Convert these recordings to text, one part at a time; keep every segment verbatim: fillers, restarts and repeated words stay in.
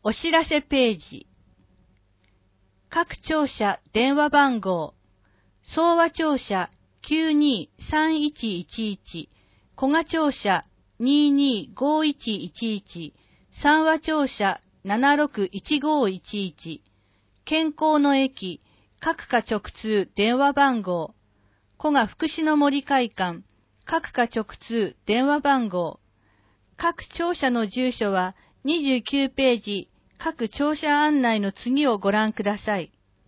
お知らせページ。各庁舎電話番号。総和庁舎 きゅうにーさんいちいちいち、古賀庁舎 にーにーごいちいちいち、三和庁舎 ななろくいちごいちいち、健康の駅各課直通電話番号。古賀福祉の森会館各課直通電話番号。各庁舎の住所はにじゅうきゅうページ各庁舎案内の次をご覧ください。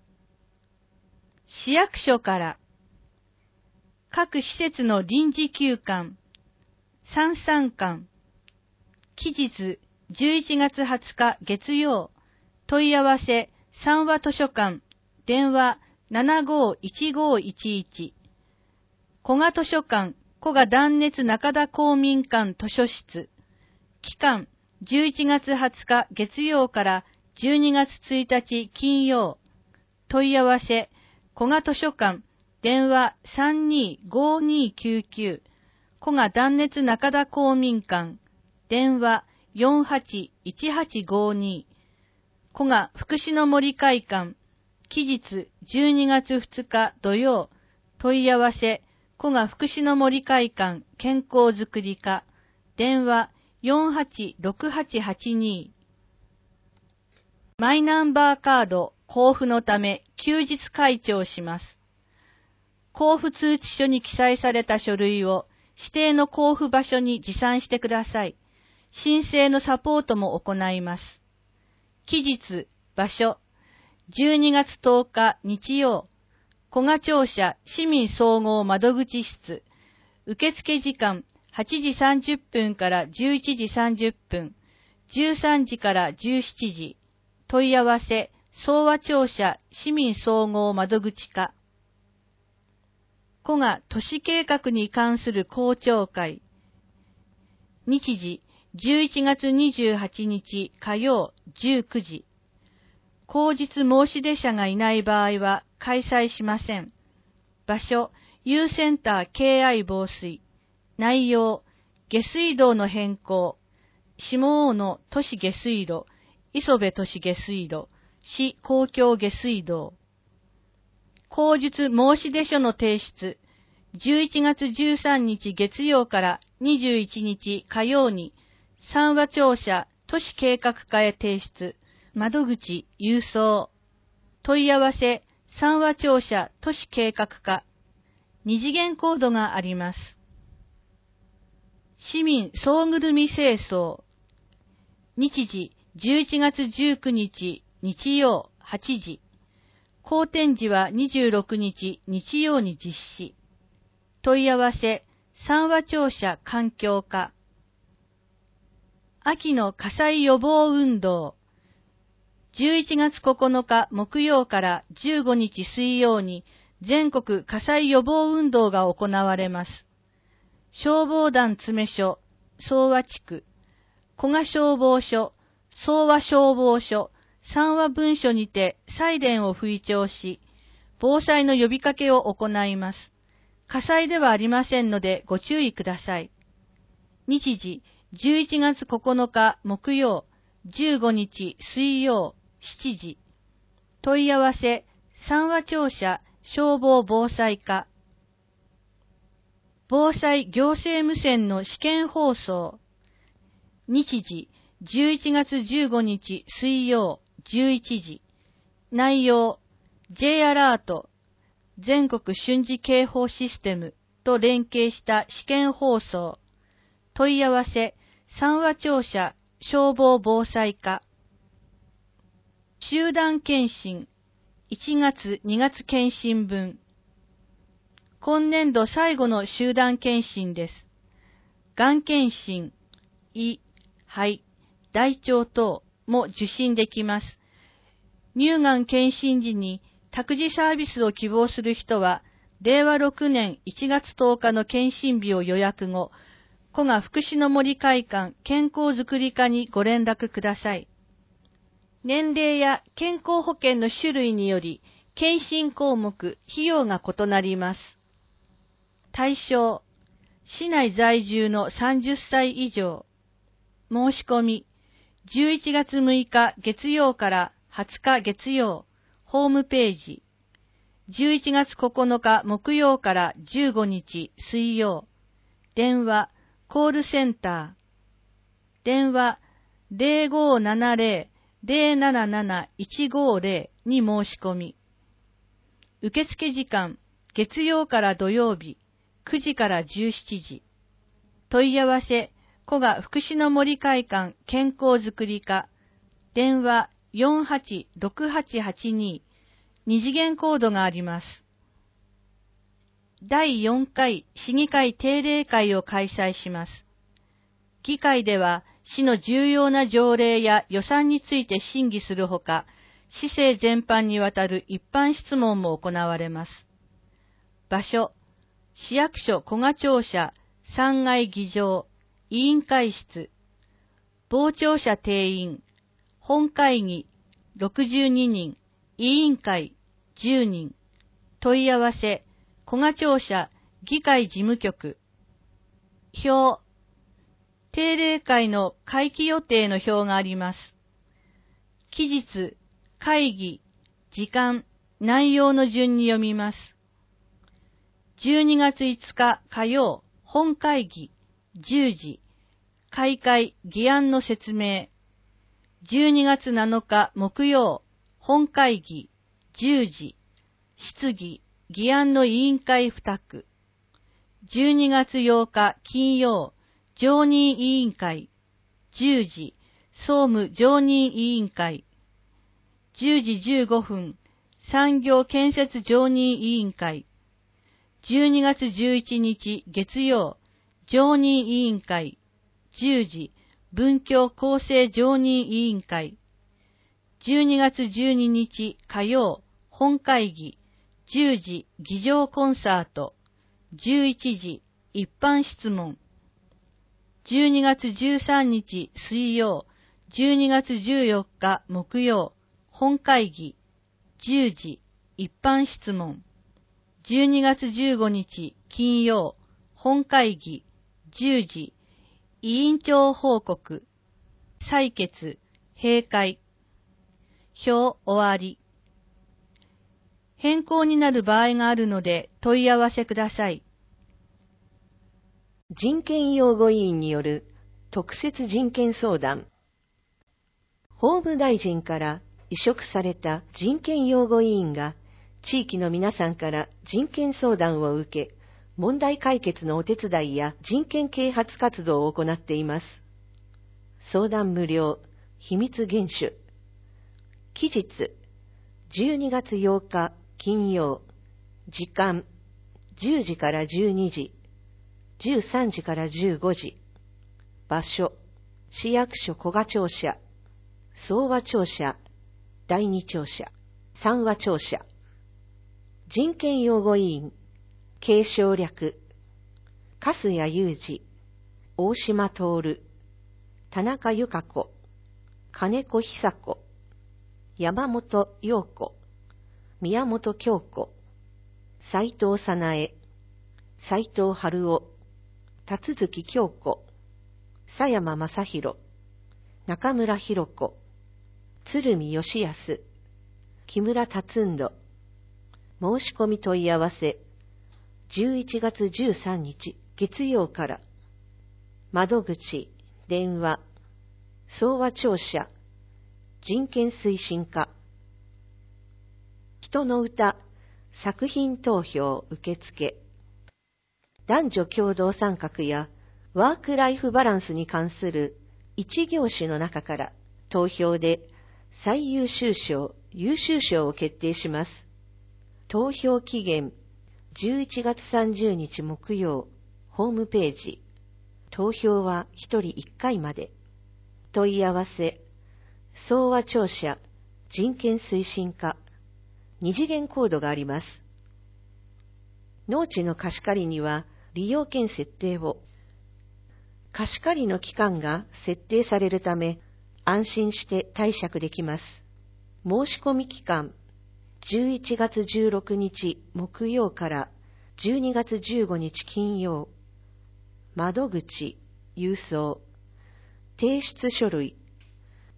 市役所から各施設の臨時休館、三参館、期日じゅういちがつはつか月曜、問い合わせ三和図書館、電話 ななごいちごいちいち、古賀図書館、古賀断熱中田公民館図書室、期間じゅういちがつはつか月曜からじゅうにがつついたち金曜、問い合わせ古賀図書館、電話 さんにーごにーきゅうきゅう、古賀断熱中田公民館、電話 よんはちいちはちごに、古賀福祉の森会館、期日じゅうにがつふつか土曜、問い合わせ古賀福祉の森会館健康づくり課、電話よんはちろくはちはちに。マイナンバーカード交付のため休日開帳します。交付通知書に記載された書類を指定の交付場所に持参してください。申請のサポートも行います。期日、場所、じゅうにがつとおか日曜、古賀庁舎市民総合窓口室、受付時間はちじさんじゅっぷんからじゅういちじさんじゅっぷん、じゅうさんじからじゅうしちじ、問い合わせ、総和庁舎市民総合窓口課。古賀都市計画に関する公聴会。日時、じゅういちがつにじゅうはちにち火曜じゅうくじ。後日申し出者がいない場合は開催しません。場所、Uセンター敬愛防水。内容、下水道の変更。下大野都市下水路、磯部都市下水路、市公共下水道。後日申し出書の提出。じゅういちがつじゅうさんにち月曜からにじゅういちにち火曜に、三和庁舎都市計画課へ提出。窓口郵送。問い合わせ三和庁舎都市計画課。二次元コードがあります。市民総ぐるみ清掃。日時じゅういちがつじゅうくにち日曜はちじ。公展時はにじゅうろくにち日曜に実施。問い合わせ三和庁舎環境課。秋の火災予防運動。じゅういちがつここのか木曜からじゅうごにち水曜に全国火災予防運動が行われます。消防団詰所、総和地区、古賀消防署、総和消防署、三和分署にてサイレンを吹聴し、防災の呼びかけを行います。火災ではありませんのでご注意ください。日時、じゅういちがつここのか木曜、じゅうごにち水曜、しちじ。問い合わせ、三和庁舎消防防災課。防災行政無線の試験放送。日時、じゅういちがつじゅうごにち水曜、じゅういちじ。内容、J アラート、全国瞬時警報システムと連携した試験放送。問い合わせ、三和庁舎消防防災課。集団検診、いちがつにがつ検診分。今年度最後の集団検診です。がん検診、胃、肺、大腸等も受診できます。乳がん検診時に託児サービスを希望する人は、れいわろくねんいちがつとおかの検診日を予約後、古賀福祉の森会館健康づくり課にご連絡ください。年齢や健康保険の種類により、検診項目、費用が異なります。対象、市内在住のさんじゅっさい以上。申し込み、 じゅういちがつむいか月曜からはつか月曜、ホームページ。じゅういちがつここのか木曜からじゅうごにち水曜。電話、コールセンター。電話、ゼロごーななゼロ ゼロなななな いちごーゼロに申し込み。受付時間、月曜から土曜日、くじからじゅうしちじ。問い合わせ、古賀福祉の森会館健康づくり課。電話 よんはちろくはちはちに。二次元コードがあります。だいよんかい市議会定例会を開催します。議会では市の重要な条例や予算について審議するほか、市政全般にわたる一般質問も行われます。場所、市役所古賀庁舎さんがい議場、委員会室、傍聴者定員、本会議ろくじゅうににん、委員会じゅうにん、問い合わせ、古賀庁舎議会事務局、表、定例会の会期予定の表があります。期日、会議、時間、内容の順に読みます。じゅうにがついつか火曜、本会議、じゅうじ、開会、議案の説明。じゅうにがつなのか木曜、本会議、じゅうじ、質疑、議案の委員会付託。じゅうにがつようか金曜、常任委員会、じゅうじ、総務常任委員会。じゅうじじゅうごふん、産業建設常任委員会。じゅうにがつじゅういちにち月曜、常任委員会。じゅうじ、文教構成常任委員会。じゅうにがつじゅうににち火曜、本会議。じゅうじ、議場コンサート。じゅういちじ、一般質問。じゅうにがつじゅうさんにち水曜、じゅうにがつじゅうよっか木曜、本会議。じゅうじ、一般質問。じゅうにがつじゅうごにち金曜、本会議。じゅうじ、委員長報告。採決、閉会。表終わり。変更になる場合があるので問い合わせください。 人権擁護委員による特設人権相談。法務大臣から委嘱された人権擁護委員が地域の皆さんから人権相談を受け、問題解決のお手伝いや人権啓発活動を行っています。相談無料、秘密厳守。期日、じゅうにがつようか金曜、時間、じゅうじからじゅうにじ、じゅうさんじからじゅうごじ。場所、市役所古賀庁舎、総和庁舎、だいに庁舎、三和庁舎。人権擁護委員、継承略、粕谷裕二、大島徹、田中由香子、金子久子、山本陽子、宮本京子、斉藤早苗、斉藤春夫、辰月京子、佐山正宏、中村博子、鶴見義康、木村達人。申し込み問い合わせ、じゅういちがつじゅうさんにち月曜から。窓口、電話、総和庁舎、人権推進課。人の歌、作品投票受付。男女共同参画やワークライフバランスに関する一業種の中から投票で最優秀賞、優秀賞を決定します。投票期限じゅういちがつさんじゅうにち木曜、ホームページ。投票はひとりいっかいまで。問い合わせ、総和庁舎、人権推進課。二次元コードがあります。農地の貸し借りには利用権設定を。貸し借りの期間が設定されるため、安心して貸借できます。申し込み期間、じゅういちがつじゅうろくにち木曜からじゅうにがつじゅうごにち金曜。窓口、郵送。提出書類、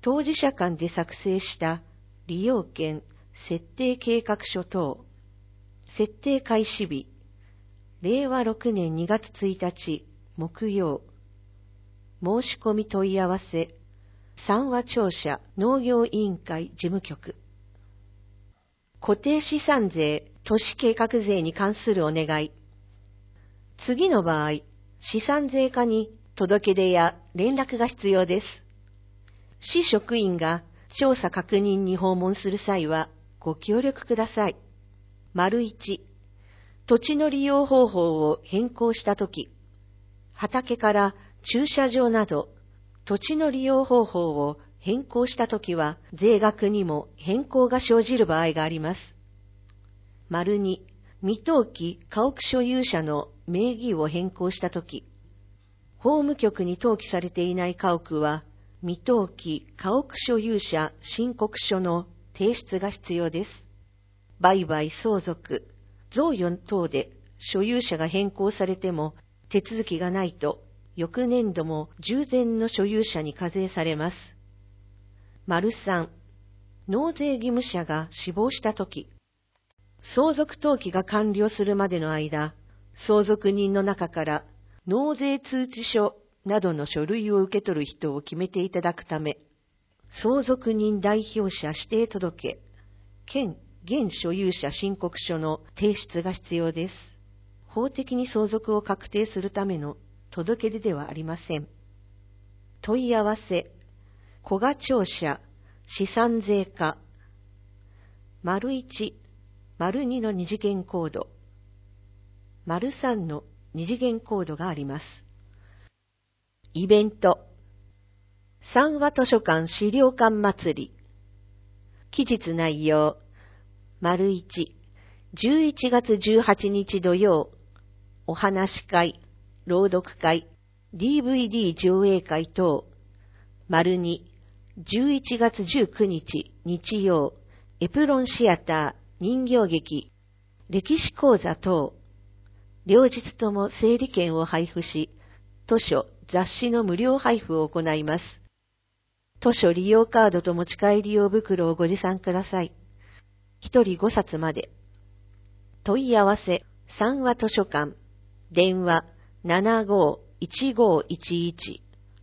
当事者間で作成した利用権設定計画書等、設定開始日、れいわろくねんにがつついたち木曜、申し込み問い合わせ、三和庁舎農業委員会事務局。固定資産税、都市計画税に関するお願い。次の場合、資産税課に届け出や連絡が必要です。市職員が調査確認に訪問する際はご協力ください。丸一、土地の利用方法を変更したとき、畑から駐車場など土地の利用方法を変更したときは税額にも変更が生じる場合があります。丸二、未登記家屋所有者の名義を変更したとき、法務局に登記されていない家屋は未登記家屋所有者申告書の提出が必要です。売買相続、贈与等で所有者が変更されても手続きがないと、翌年度も従前の所有者に課税されます。丸三、納税義務者が死亡したとき、相続登記が完了するまでの間、相続人の中から納税通知書などの書類を受け取る人を決めていただくため、相続人代表者指定届、兼現所有者申告書の提出が必要です。法的に相続を確定するための届け出ではありません。問い合わせ、古賀庁舎、資産税課、丸一、丸二の二次元コード、丸三の二次元コードがあります。イベント、三和図書館資料館祭り、期日内容、丸一、じゅういちがつじゅうはちにち土曜、お話し会、朗読会、ディーブイディー 上映会等、丸二、じゅういちがつじゅうくにち日曜、エプロンシアター、人形劇、歴史講座等、両日とも整理券を配布し、図書、雑誌の無料配布を行います。図書利用カードと持ち帰り用袋をご持参ください。一人ごさつまで。問い合わせ、三和図書館、電話 ななごーいちごーいちいち。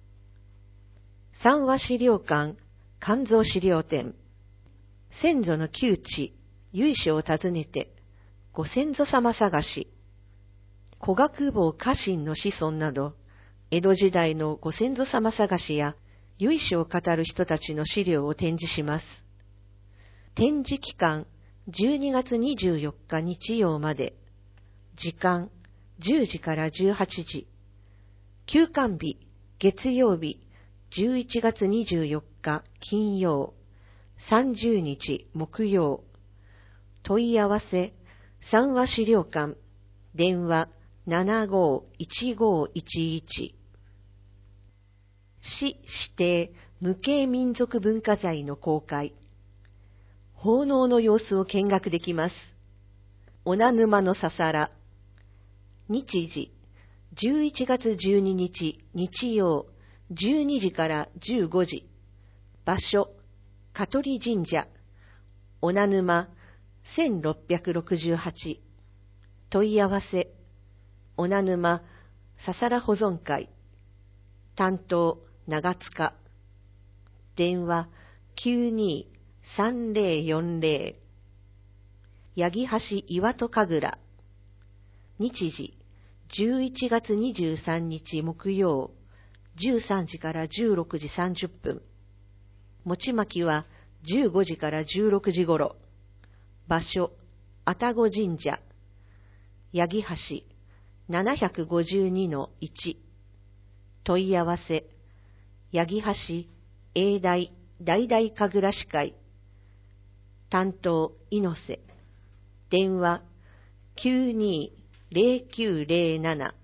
三和資料館、肝臓資料展。先祖の窮地、由緒を訪ねて、ご先祖様探し。古学坊家臣の子孫など、江戸時代のご先祖様探しや由緒を語る人たちの資料を展示します。展示期間、じゅうにがつにじゅうよっか日曜まで。時間、じゅうじからじゅうはちじ。休館日、月曜日、じゅういちがつにじゅうよっか金曜、さんじゅうにち木曜。問い合わせ、三和資料館、電話 ななごーいちごーいちいち。市指定無形民族文化財の公開。奉納の様子を見学できます。小名沼のささら。日時、じゅういちがつじゅうににち日曜、じゅうにじからじゅうごじ。場所、香取神社。小名沼せんろっぴゃくろくじゅうはち。問い合わせ、小名沼ささら保存会。担当、長塚。電話、きゅうにーさんぜろよんぜろ。八木橋岩戸神楽。日時、じゅういちがつにじゅうさんにち木曜、じゅうさんじからじゅうろくじさんじゅっぷん。餅まきはじゅうごじからじゅうろくじ頃。場所、愛宕神社。八木橋 ななひゃくごじゅうにのいち。問い合わせ、八木橋永代大々神楽司会。担当、猪瀬。電話、きゅうにーぜろきゅうぜろなな。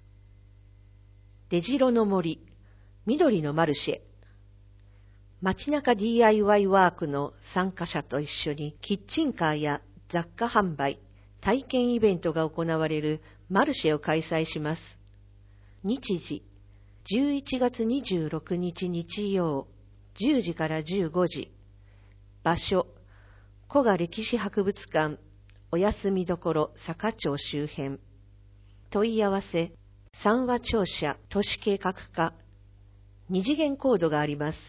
出城の森、緑のマルシェ。街中 ディーアイワイ ワークの参加者と一緒にキッチンカーや雑貨販売、体験イベントが行われるマルシェを開催します。日時、じゅういちがつにじゅうろくにち日曜、 じゅうじからじゅうごじ。場所、古賀歴史博物館、お休みどころ坂町周辺。問い合わせ、三和庁舎都市計画課。二次元コードがあります。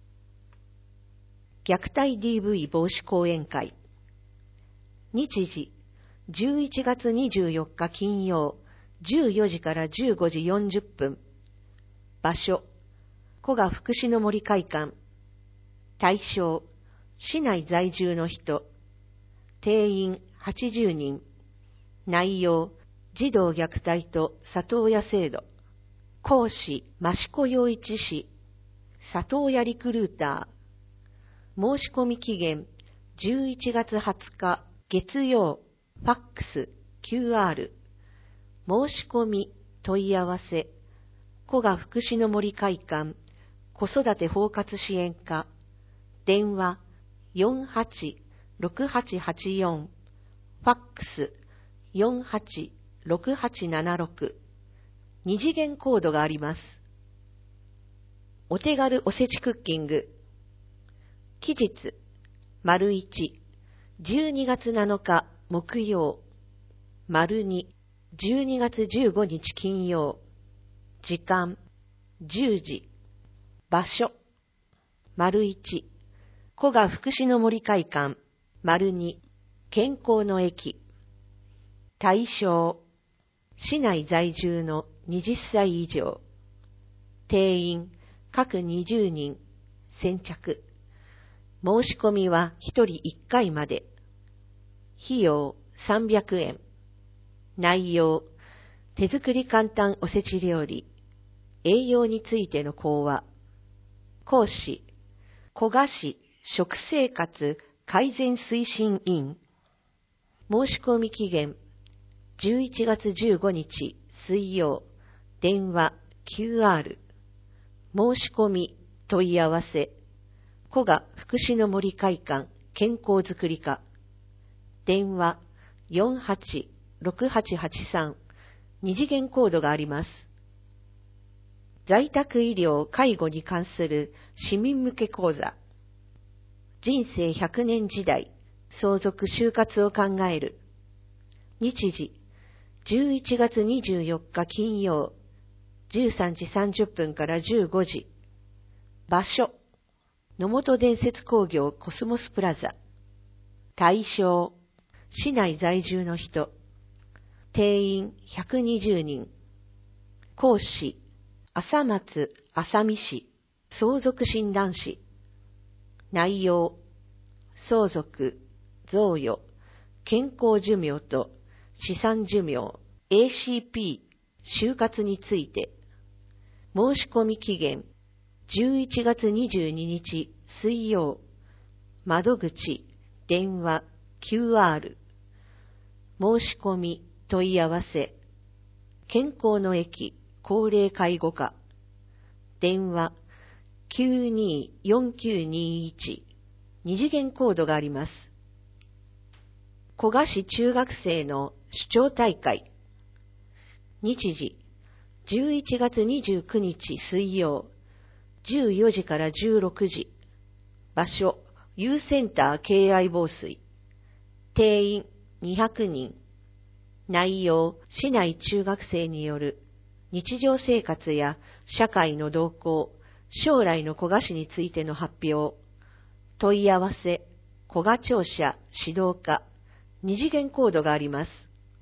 虐待 ディーブイ 防止講演会。日時、じゅういちがつにじゅうよっか金曜、じゅうよじからじゅうごじよんじゅっぷん。場所、古賀福祉の森会館。対象、市内在住の人。定員はちじゅうにん。内容、児童虐待と里親制度。講師、益子陽一氏。里親リクルーター。申し込み期限、じゅういちがつはつか月曜、ファックス、キューアール。申し込み、問い合わせ。古賀福祉の森会館、子育て包括支援課。電話、よんはちろくはちはちよん。ファックス、よんはちろくはちななろく。二次元コードがあります。お手軽おせちクッキング。期日、丸いち、じゅうにがつなのか木曜。丸に、じゅうにがつじゅうごにち金曜。時間、じゅうじ。場所、丸いち、古賀福祉の森会館。丸に、健康の駅。対象、市内在住のはたち以上。定員、各にじゅうにん。先着。申し込みはひとりいっかいまで。費用さんびゃくえん。内容、手作り簡単おせち料理。栄養についての講話。講師、古賀市食生活改善推進委員。申し込み期限、じゅういちがつじゅうごにち水曜。電話 キューアール。申し込み、問い合わせ。古賀福祉の森会館健康づくり課。電話よんはちろくはちはちさん。二次元コードがあります。在宅医療・介護に関する市民向け講座。人生ひゃくねん時代、相続就活を考える。日時、じゅういちがつにじゅうよっか金曜、じゅうさんじさんじゅっぷんからじゅうごじ。場所、野本伝説工業コスモスプラザ。対象、市内在住の人。定員ひゃくにじゅうにん。講師、浅松浅見氏、相続診断士。内容、相続、贈与、健康寿命と資産寿命、エーシーピー、就活について。申し込み期限、じゅういちがつにじゅうににち水曜。窓口、電話、キューアール。申し込み、問い合わせ。健康の駅、高齢介護課。電話、きゅうにーよんきゅうにいち。二次元コードがあります。古賀市中学生の主張大会。日時、じゅういちがつにじゅうくにち水曜。じゅうよじからじゅうろくじ。場所、ユーセンター敬愛防水。定員にひゃくにん。内容、市内中学生による日常生活や社会の動向、将来の古賀市についての発表。問い合わせ、古賀庁舎指導課。二次元コードがあります。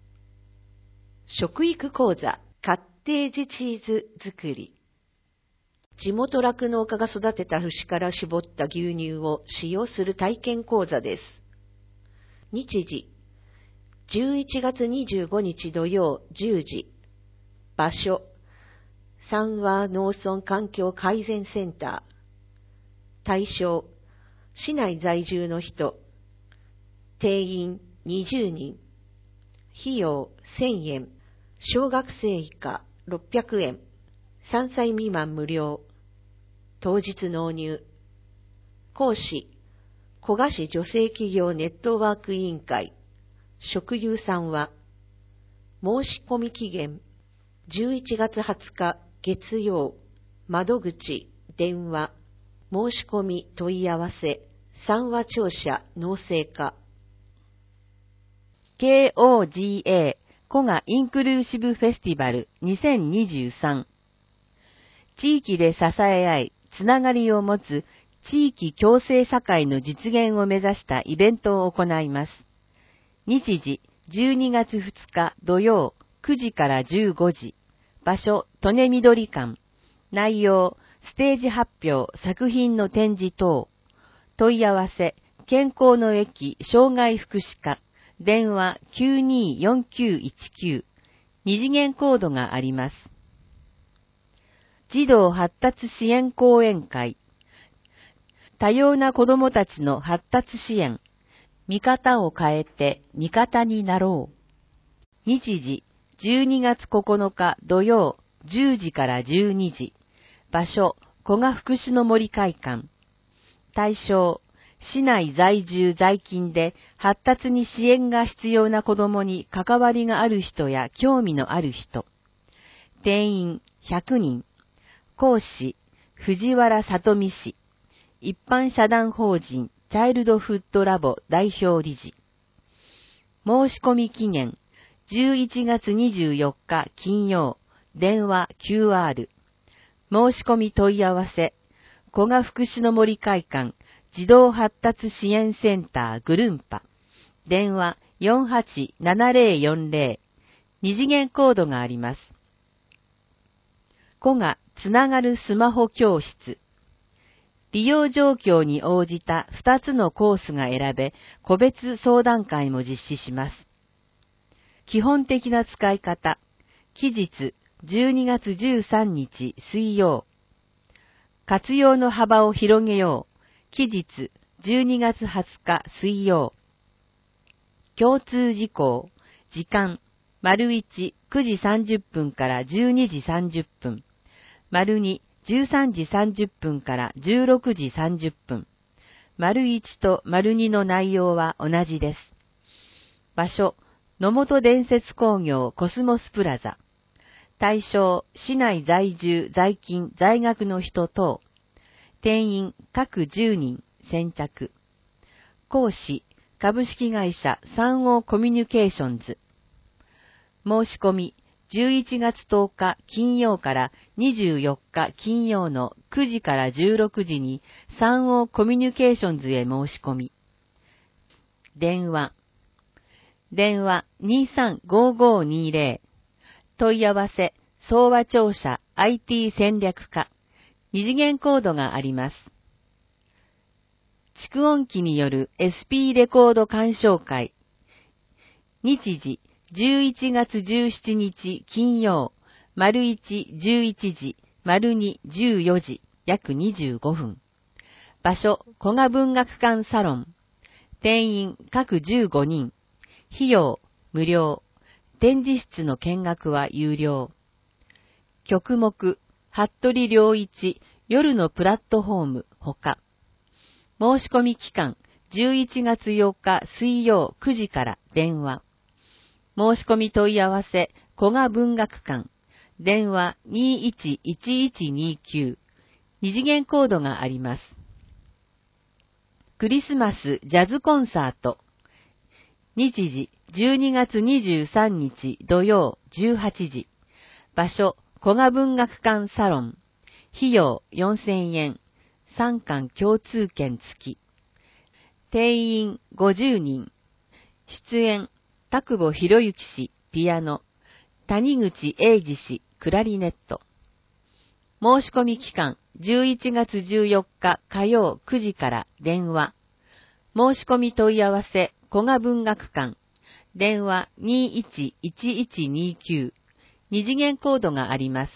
食育講座、カッテージチーズ作り。地元酪農家が育てた牛から絞った牛乳を使用する体験講座です。日時、じゅういちがつにじゅうごにち土曜じゅうじ。場所、三和農村環境改善センター。対象、市内在住の人。定員にじゅうにん。費用せんえん。小学生以下ろっぴゃくえん。さんさい未満無料。当日納入。講師、古賀市女性企業ネットワーク委員会。食友さんは、申し込み期限、じゅういちがつはつか月曜。窓口、電話。 申し込み問い合わせ、三話庁舎農政課。 ケーオージーエー 古賀インクルーシブフェスティバルにせんにじゅうさん。地域で支え合い、つながりを持つ地域共生社会の実現を目指したイベントを行います。日時じゅうにがつふつか土曜くじからじゅうごじ。場所、利根緑館。内容、ステージ発表、作品の展示等。問い合わせ、健康の駅障害福祉課。電話 きゅうにーよんきゅういちきゅう。二次元コードがあります。児童発達支援講演会。多様な子どもたちの発達支援。見方を変えて味方になろう。日時じゅうにがつここのか土曜じゅうじからじゅうにじ。場所、古賀福祉の森会館。対象、市内在住在勤で発達に支援が必要な子どもに関わりがある人や興味のある人。定員ひゃくにん。講師、藤原里美氏。一般社団法人チャイルドフッドラボ代表理事。申し込み期限、じゅういちがつにじゅうよっか金曜、電話 キューアール。申し込み問い合わせ、古賀福祉の森会館児童発達支援センターグルンパ。電話 よんはちななぜろよんぜろ。二次元コードがあります。古賀つながるスマホ教室。利用状況に応じたふたつのコースが選べ、個別相談会も実施します。基本的な使い方。期日じゅうにがつじゅうさんにち水曜。活用の幅を広げよう。期日じゅうにがつはつか水曜。共通事項。時間、丸いち、くじさんじゅっぷんからじゅうにじさんじゅっぷん。丸に、じゅうさんじさんじゅっぷんからじゅうろくじさんじゅっぷん。丸いちと丸にの内容は同じです。場所、野本伝説工業コスモスプラザ。対象、市内在住、在勤、在学の人等。定員、各じゅうにん、先着。講師、株式会社三王コミュニケーションズ。申し込み、じゅういちがつとおか金曜からにじゅうよっか金曜のくじからじゅうろくじに三王コミュニケーションズへ申し込み。電話。電話 にーさんごーごーにーぜろ。問い合わせ、総和庁舎 アイティー 戦略課。二次元コードがあります。蓄音機による エスピー レコード鑑賞会。日時、じゅういちがつじゅうしちにち金曜、丸いちじゅういちじ、丸にじゅうよじ、約にじゅうごふん。場所、古賀文学館サロン。定員、各じゅうごにん。費用、無料。展示室の見学は有料。曲目、服部良一、夜のプラットフォーム、ほか。申し込み期間、じゅういちがつよっか水曜くじから電話。申し込み問い合わせ、古賀文学館。電話 にーいちいちいちにーきゅう。二次元コードがあります。クリスマスジャズコンサート。日時、じゅうにがつにじゅうさんにち土曜じゅうはちじ。場所、古賀文学館サロン。費用よんせんえん。さんかん共通券付き。定員ごじゅうにん。出演、田久保博之氏、ピアノ。谷口英二氏、クラリネット。申し込み期間、じゅういちがつじゅうよっか火曜くじから電話。申し込み問い合わせ、古賀文学館。電話 にーいちいちいちにーきゅう。二次元コードがあります。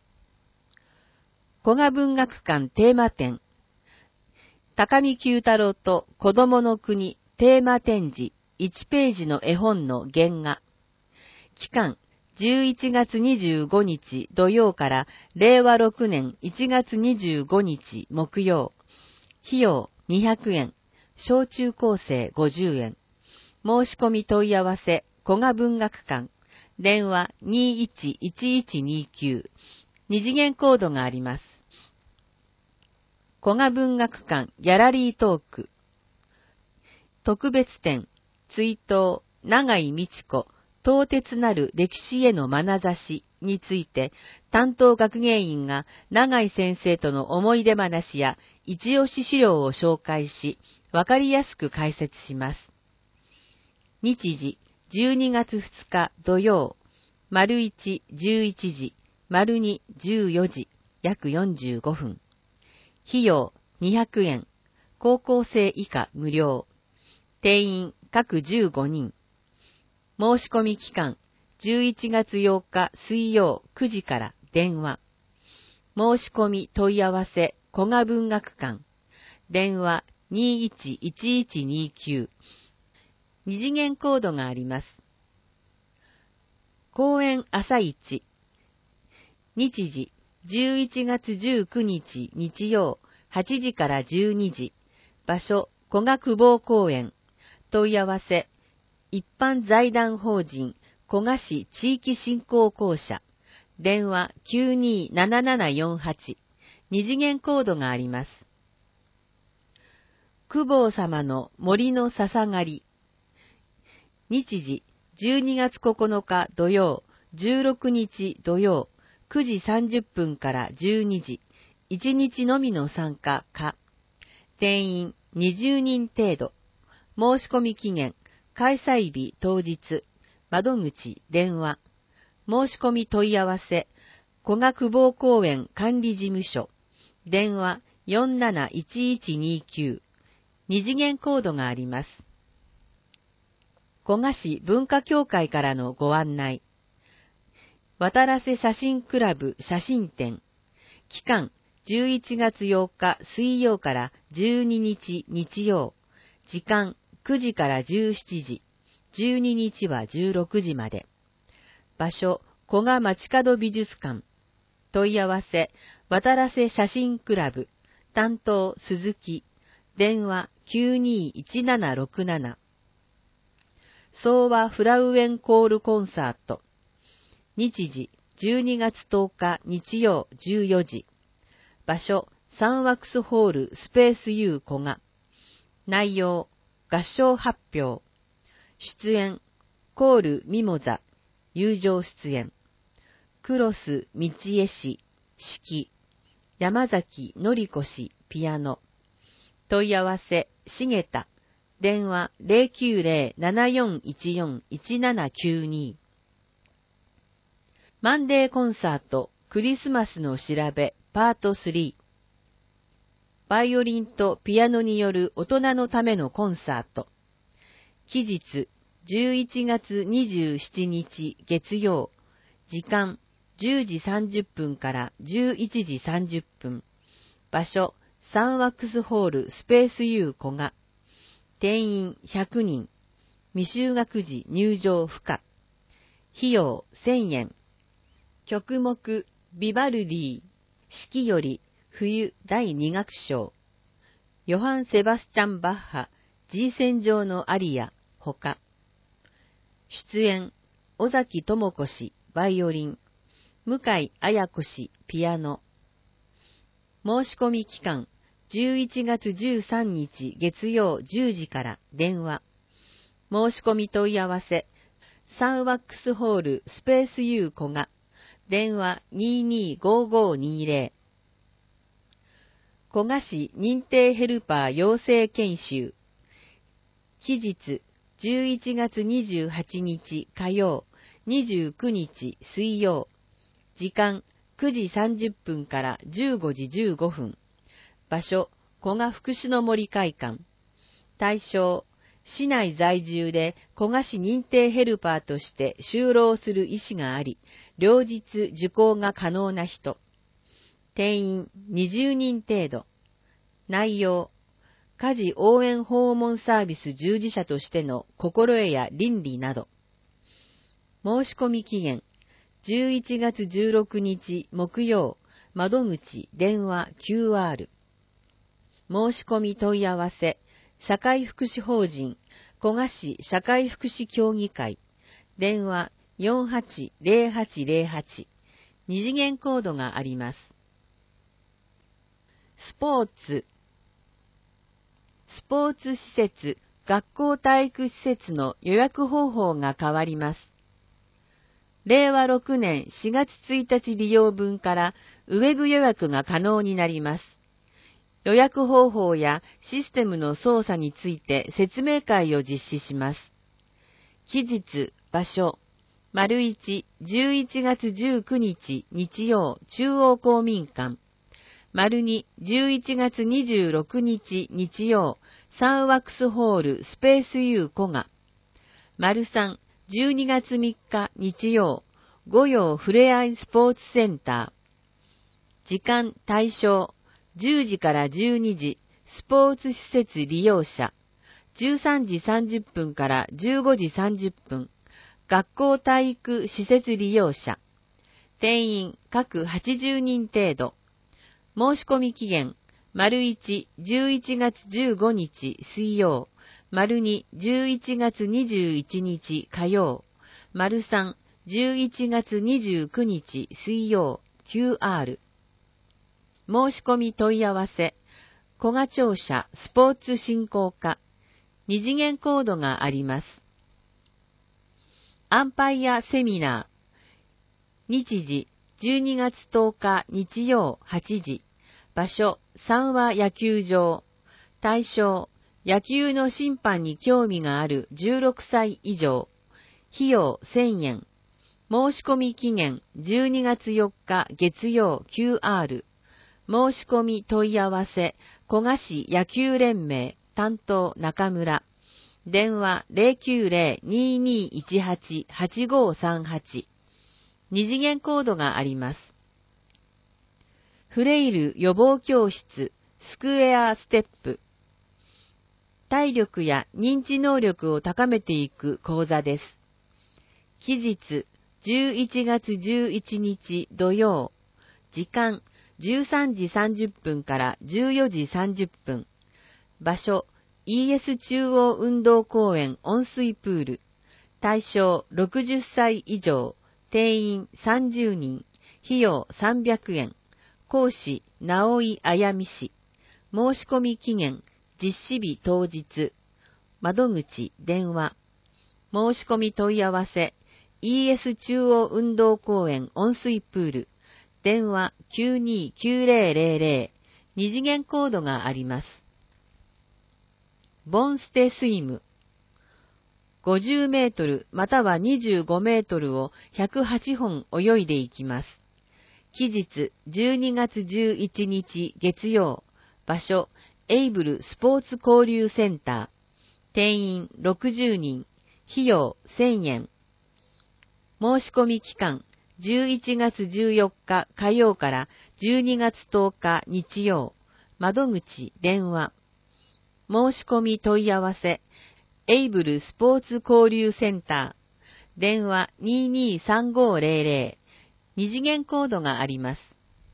古賀文学館テーマ展。高見九太郎と子供の国テーマ展示いちページの絵本の原画。期間、じゅういちがつにじゅうごにち土曜かられいわろくねんいちがつにじゅうごにち木曜。費用にひゃくえん。小中高生ごじゅうえん。申し込み問い合わせ、古賀文学館。電話 にーいちいちいちにーきゅう。二次元コードがあります。 古賀文学館ギャラリートーク。特別展、追悼、永井美智子、唐哲なる歴史への眼差しについて、担当学芸員が永井先生との思い出話や一押し資料を紹介し、わかりやすく解説します。日時、じゅうにがつふつか土曜、丸いち、じゅういちじ、丸に、じゅうよじ、約よんじゅうごふん。費用、にひゃくえん。高校生以下無料。定員、各じゅうごにん。申し込み期間、じゅういちがつようか水曜くじから電話。申し込み問い合わせ、古賀文学館。電話 にいちいちいちにきゅう。二次元コードがあります。公演朝市。日時、じゅういちがつじゅうくにち日曜、はちじからじゅうにじ。場所、古賀久保公園。問い合わせ、一般財団法人古賀市地域振興公社。電話 きゅうにーななななよんはち。二次元コードがあります。久保様の森の笹刈り。日時、じゅうにがつここのか土曜、じゅうろくにち土曜、くじさんじゅっぷんからじゅうにじ、いちにちのみの参加か。定員にじゅうにん程度。申し込み期限、開催日当日。窓口、電話。申し込み問い合わせ、古賀久保公園管理事務所。電話よんなないちいちにきゅう。二次元コードがあります。古賀市文化協会からのご案内。渡良瀬写真クラブ写真展。期間、じゅういちがつようか水曜からじゅうににち日曜。時間、くじからじゅうしちじ。じゅうににちはじゅうろくじまで。場所、古賀街角美術館。問い合わせ、渡良瀬写真クラブ。担当、鈴木。電話、きゅうにーいちななろくなな。昭和フラウエンコールコンサート。日時、じゅうにがつとおか日曜じゅうよじ。場所、サンワックスホールスペース U 古賀。内容、合唱発表。出演、コールミモザ、友情出演。クロス道江氏、指揮。山崎典子氏、ピアノ。問い合わせ、重田。電話 ゼロきゅうゼロ ななよんいちよん いちななきゅうに。マンデーコンサート、クリスマスの調べ、パートスリー。バイオリンとピアノによる大人のためのコンサート。期日、じゅういちがつにじゅうしちにち月曜。時間、じゅうじさんじゅっぷんからじゅういちじさんじゅっぷん。場所、サンワックスホールスペース U 古賀。定員ひゃくにん。未就学児入場不可。費用せんえん。曲目、ビバルディ。四季より、冬だいに楽章。ヨハン・セバスチャン・バッハ、G 線上のアリア、ほか。出演、尾崎智子氏、バイオリン。向井彩子氏、ピアノ。申し込み期間、じゅういちがつじゅうさんにち月曜じゅうじから電話。申し込み問い合わせ、サンワックスホールスペース U 古賀。電話 にーにーごーごーにーぜろ。古賀市認定ヘルパー養成研修。期日、じゅういちがつにじゅうはちにち火曜、にじゅうくにち水曜。時間、くじさんじゅっぷんからじゅうごじじゅうごふん。場所、古賀福祉の森会館。対象、市内在住で古賀市認定ヘルパーとして就労する意思があり、両日受講が可能な人。定員にじゅうにん程度。内容、家事応援訪問サービス従事者としての心得や倫理など。申し込み期限、じゅういちがつじゅうろくにち木曜、窓口電話 キューアール。申し込み問い合わせ、社会福祉法人、古賀市社会福祉協議会。電話よんはちゼロはちゼロはち。二次元コードがあります。 スポーツ、スポーツ施設、学校体育施設の予約方法が変わります。れいわろくねんしがつついたち利用分からウェブ予約が可能になります。予約方法やシステムの操作について説明会を実施します。期日、場所、丸いち、じゅういちがつじゅうくにち日曜中央公民館、丸に、じゅういちがつにじゅうろくにち日曜サンワックスホールスペース U 古賀、丸さん、じゅうにがつみっか日曜五葉ふれあいスポーツセンター、時間対象じゅうじからじゅうにじ、スポーツ施設利用者、じゅうさんじさんじゅっぷんからじゅうごじさんじゅっぷん、学校体育施設利用者、定員各はちじゅうにん程度、申し込み期限、丸いち、じゅういちがつじゅうごにち水曜、丸に、じゅういちがつにじゅういちにち火曜、丸さん、じゅういちがつにじゅうくにち水曜 キューアール。申し込み問い合わせ、古賀庁舎スポーツ振興課、二次元コードがあります。アンパイアセミナー、日時、じゅうにがつとおか日曜はちじ、場所、三和野球場、対象、野球の審判に興味があるじゅうろくさい以上、費用せんえん、申し込み期限じゅうにがつよっか月曜 キューアール、申し込み問い合わせ、古賀市野球連盟担当中村、電話 ゼロきゅうゼロ にーにーいちはち はちごーさんはち、二次元コードがあります。フレイル予防教室スクエアステップ、体力や認知能力を高めていく講座です。期日、じゅういちがつじゅういちにち土曜、時間じゅうさんじさんじゅっぷんからじゅうよじさんじゅっぷん、場所 イーエス 中央運動公園温水プール、対象ろくじゅっさい以上、定員さんじゅうにん、費用さんびゃくえん、講師直井彩美氏、申し込み期限実施日当日、窓口電話、申し込み問い合わせ イーエス 中央運動公園温水プール、電話 きゅうにーきゅうゼロゼロゼロ、二次元コードがあります。ボンステスイム、ごじゅうメートルまたはにじゅうごメートルをひゃくはちほん泳いでいきます。期日じゅうにがつじゅういちにち月曜、場所エイブルスポーツ交流センター、定員ろくじゅうにん、費用せんえん、申し込み期間じゅういちがつじゅうよっか火曜からじゅうにがつとおか日曜、窓口電話、申し込み問い合わせ、エイブルスポーツ交流センター、電話 にーにーさんごーゼロゼロ、二次元コードがあります。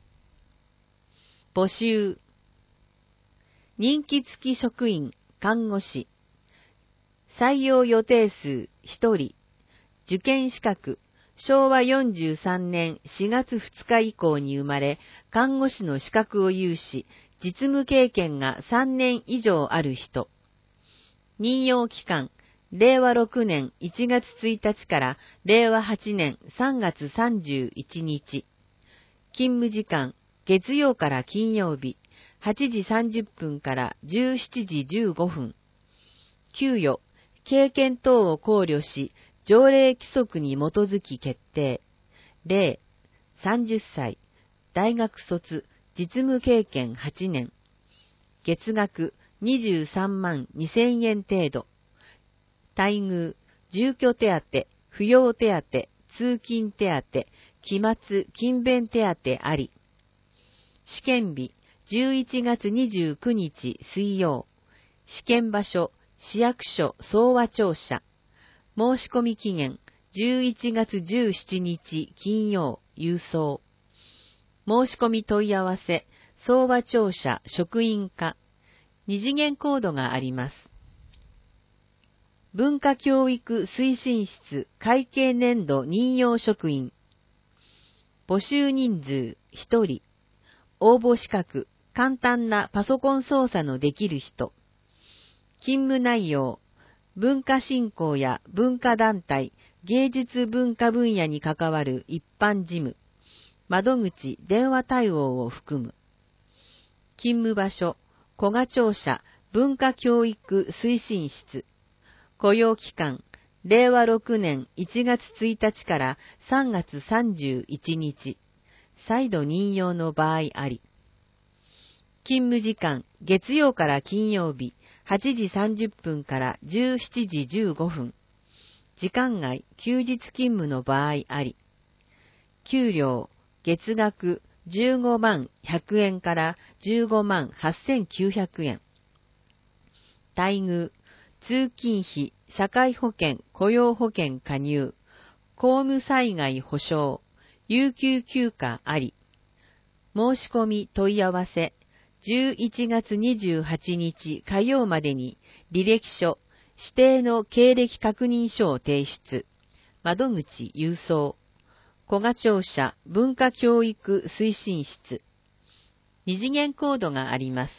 募集、任期付き職員、看護師、採用予定数ひとり、受験資格、しょうわよんじゅうさんねんしがつふつか以降に生まれ、看護師の資格を有し、実務経験がさんねん以上ある人。任用期間、れいわろくねんいちがつついたちかられいわはちねんさんがつさんじゅういちにち。勤務時間、月曜から金曜日、はちじさんじゅっぷんからじゅうしちじじゅうごふん。給与、経験等を考慮し、条例規則に基づき決定。例、さんじゅっさい、大学卒、実務経験はちねん。月額にじゅうさんまんにせんえん程度。待遇、住居手当、扶養手当、通勤手当、期末勤勉手当あり。試験日、じゅういちがつにじゅうくにち水曜。試験場所、市役所総和庁舎。申し込み期限、じゅういちがつじゅうしちにち金曜、郵送。申し込み問い合わせ、総和庁舎職員課。二次元コードがあります。文化教育推進室会計年度任用職員。募集人数ひとり。応募資格、 簡単なパソコン操作のできる人。勤務内容、文化振興や文化団体、芸術文化分野に関わる一般事務、窓口、電話対応を含む。勤務場所、古賀庁舎文化教育推進室。雇用期間、れいわろくねんいちがつついたちからさんがつさんじゅういちにち。再度任用の場合あり。勤務時間、月曜から金曜日、はちじさんじゅっぷんからじゅうしちじじゅうごふん。時間外、休日勤務の場合あり。給料、月額じゅうごまんひゃくえんからじゅうごまんはっせんきゅうひゃくえん。待遇、通勤費、社会保険、雇用保険加入、公務災害保障、有給休暇あり。申し込み問い合わせ、じゅういちがつにじゅうはちにち火曜までに履歴書、指定の経歴確認書を提出。窓口郵送。古賀庁舎文化教育推進室。二次元コードがあります。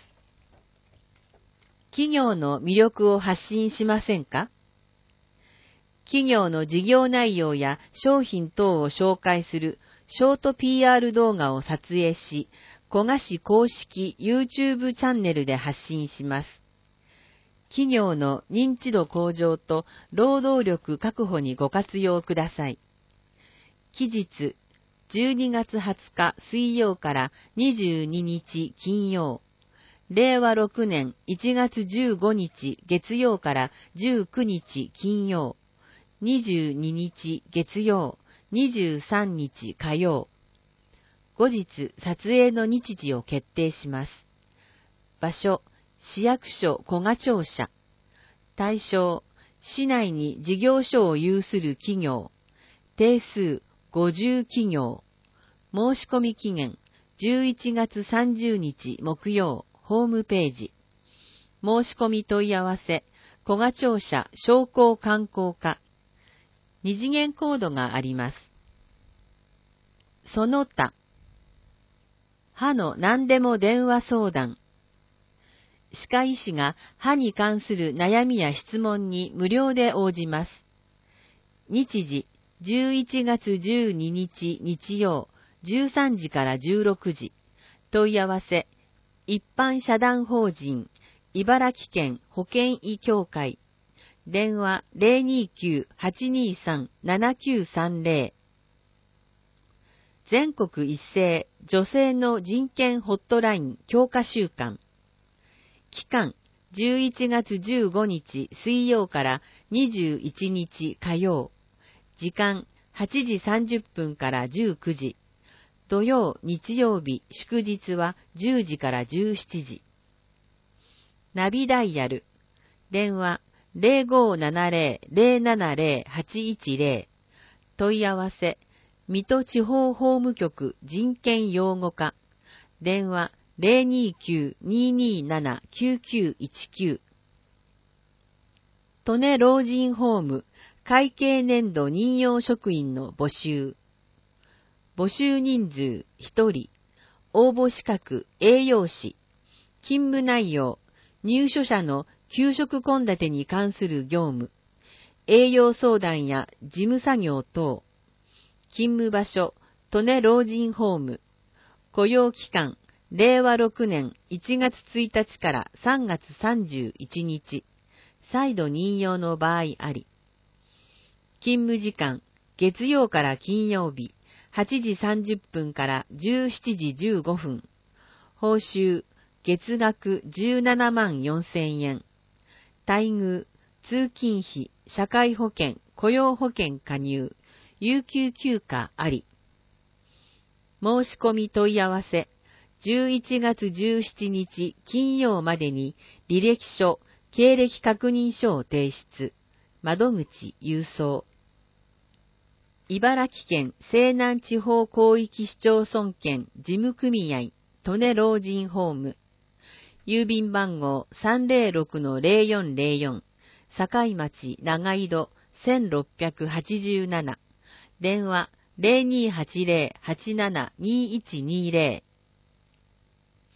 企業の魅力を発信しませんか？企業の事業内容や商品等を紹介するショート ピーアール 動画を撮影し、古賀市公式 YouTube チャンネルで発信します。企業の認知度向上と労働力確保にご活用ください。期日、じゅうにがつはつか水曜からにじゅうににち金曜。れいわろくねんいちがつじゅうごにち月曜からじゅうくにち金曜。にじゅうににち月曜、にじゅうさんにち火曜。後日、撮影の日時を決定します。場所、市役所古賀庁舎。対象、市内に事業所を有する企業。定数、ごじゅう企業。申し込み期限、じゅういちがつさんじゅうにち木曜、ホームページ。申し込み問い合わせ、古賀庁舎商工観光課。二次元コードがあります。その他、歯の何でも電話相談。歯科医師が歯に関する悩みや質問に無料で応じます。日時、じゅういちがつじゅうににち日曜、じゅうさんじからじゅうろくじ。問い合わせ、一般社団法人、茨城県保険医協会。電話 ゼロにきゅう はちにさん ななきゅうさんゼロ。全国一斉女性の人権ホットライン強化週間。期間、じゅういちがつじゅうごにち水曜からにじゅういちにち火曜。時間、はちじさんじゅっぷんからじゅうくじ。土曜、日曜日、祝日はじゅうじからじゅうしちじ。ナビダイヤル。電話、ゼロごーななゼロ ゼロななゼロ はちいちゼロ。問い合わせ、水戸地方法務局人権擁護課。電話、ゼロにきゅう にになな きゅうきゅういちきゅう。利根老人ホーム会計年度任用職員の募集。募集人数ひとり。応募資格栄養士。勤務内容、入所者の給食献立に関する業務。栄養相談や事務作業等。勤務場所、利根老人ホーム。雇用期間、れいわろくねんいちがつついたちからさんがつさんじゅういちにち。再度任用の場合あり。勤務時間、月曜から金曜日、はちじさんじゅっぷんからじゅうしちじじゅうごふん。報酬、月額じゅうななまんよんせんえん。待遇、通勤費、社会保険、雇用保険加入、有給休暇あり。申し込み問い合わせ、じゅういちがつじゅうしちにち金曜までに履歴書、経歴確認書を提出。窓口郵送。茨城県西南地方広域市町村圏事務組合利根老人ホーム。郵便番号 さんぜろろくのゼロよんゼロよん。境町長井戸せんろっぴゃくはちじゅうなな。電話 ゼロにはちゼロ はちなな にいちにゼロ。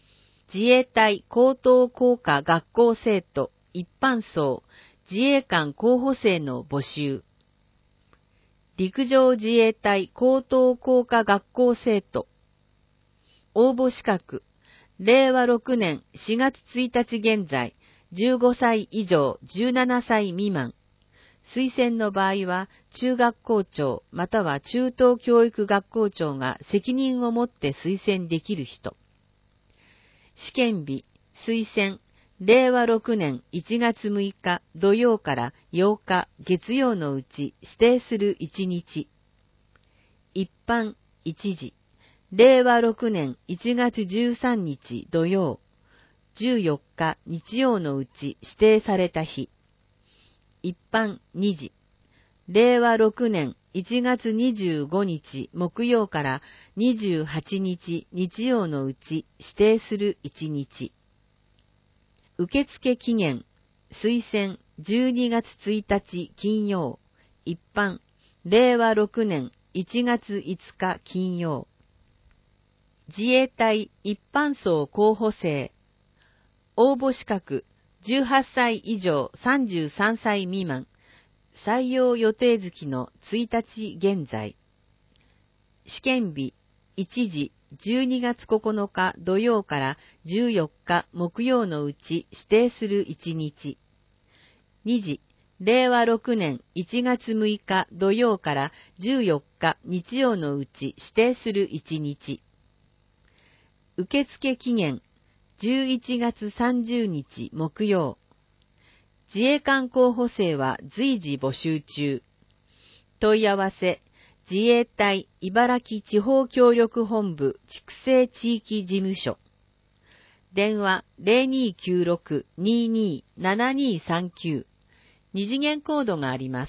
自衛隊高等工科学校生徒、一般層、自衛官候補生の募集。陸上自衛隊高等工科学校生徒。応募資格、れいわろくねんしがつついたち現在、じゅうごさい以上じゅうななさい未満。推薦の場合は、中学校長または中等教育学校長が責任を持って推薦できる人。試験日、推薦、れいわろくねんいちがつむいか土曜からようか月曜のうち指定するいちにち。一般、一時、れいわろくねんいちがつじゅうさんにち土曜、じゅうよっか日曜のうち指定された日。一般、二時、れいわろくねんいちがつにじゅうごにち木曜からにじゅうはちにち日曜のうち指定するいちにち。受付期限、推薦じゅうにがつついたち金曜、一般、れいわろくねんいちがついつか金曜。自衛隊一般層候補生。応募資格、じゅうはっさい以上さんじゅうさんさい未満。採用予定月のついたち現在。試験日、一時、じゅうにがつここのか土曜からじゅうよっか木曜のうち指定するいちにち。二時、れいわろくねんいちがつむいか土曜からじゅうよっか日曜のうち指定するいちにち。受付期限、じゅういちがつさんじゅうにち木曜。自衛官候補生は随時募集中。問い合わせ、自衛隊茨城地方協力本部畜生地域事務所。電話 ゼロにーきゅうろく にーにー ななにーさんきゅう。二次元コードがあります。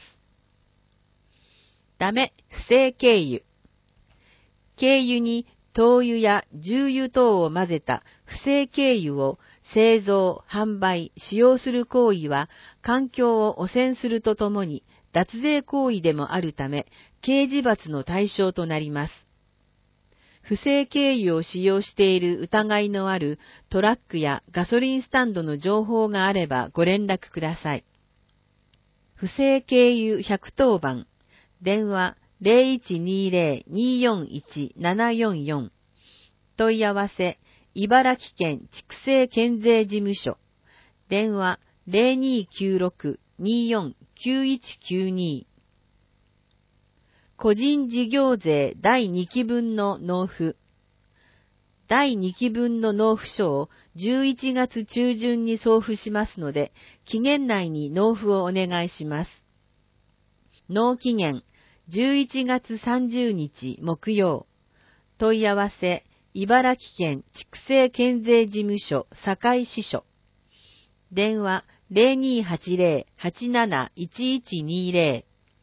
ダメ、不正軽油。軽油に灯油や重油等を混ぜた不正軽油を製造、販売、使用する行為は環境を汚染するとともに脱税行為でもあるため刑事罰の対象となります。不正軽油を使用している疑いのあるトラックやガソリンスタンドの情報があればご連絡ください。不正軽油ひゃくとおばん、電話 ゼロいちにーぜろ にーよんいち ななよんよん。問い合わせ、茨城県畜生県税事務所。電話 ゼロにーきゅうろく にーよん きゅういちきゅうに。個人事業税だいにきぶんの納付。だいにきぶんの納付書をじゅういちがつちゅうじゅんに送付しますので、期限内に納付をお願いします。納期限、じゅういちがつさんじゅうにち木曜。問い合わせ、茨城県畜生県税事務所堺支所。電話 ゼロにーはちぜろ はちなないちいちにーぜ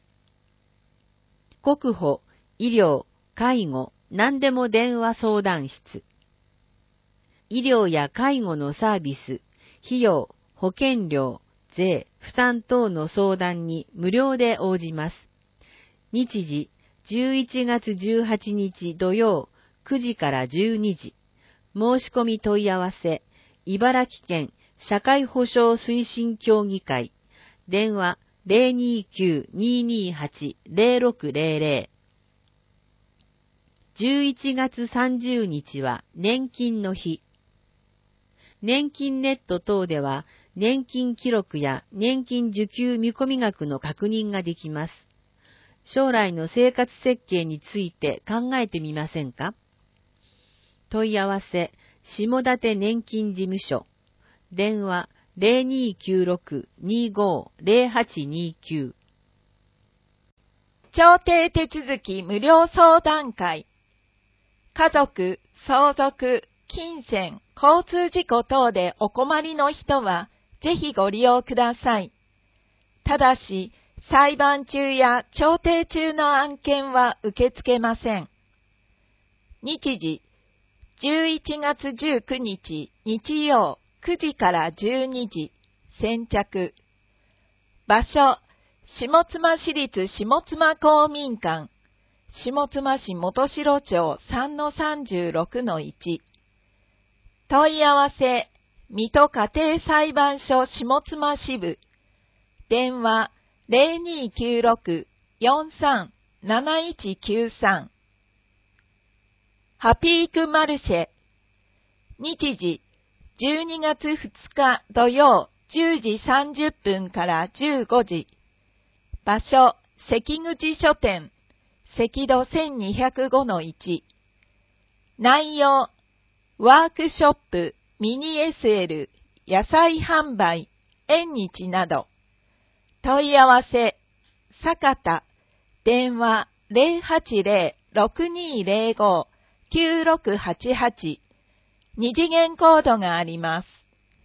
ろ。国保、医療、介護、何でも電話相談室。医療や介護のサービス、費用、保険料、税、負担等の相談に無料で応じます。日時、じゅういちがつじゅうはちにち土曜、くじからじゅうにじ。申し込み問い合わせ、茨城県社会保障推進協議会。電話 ゼロにーきゅう にーにーはち ゼロろくゼロゼロ。じゅういちがつさんじゅうにちは年金の日。年金ネット等では年金記録や年金受給見込み額の確認ができます。将来の生活設計について考えてみませんか？問い合わせ、下館年金事務所。電話 ゼロにーきゅうろく にーごー ゼロはちにーきゅう。 調停手続き無料相談会。家族、相続、金銭、交通事故等でお困りの人は、ぜひご利用ください。ただし、裁判中や調停中の案件は受け付けません。日時、じゅういちがつじゅうくにち日曜くじからじゅうにじ、先着。場所、下妻市立下妻公民館、下妻市元城町 さんのさんじゅうろくのいち。 問い合わせ、水戸家庭裁判所下妻支部。電話 ゼロにーきゅうろく よんさん なないちきゅうさん。ハピークマルシェ。日時、じゅうにがつふつか土曜じゅうじさんじゅっぷんからじゅうごじ。場所、関口書店、赤戸 せんにひゃくごのいち。内容、ワークショップ、ミニ エスエル、野菜販売、縁日など。問い合わせ、坂田、電話 ゼロはちゼロ ろくにーゼロご きゅうろくはちはち。二次元コードがあります。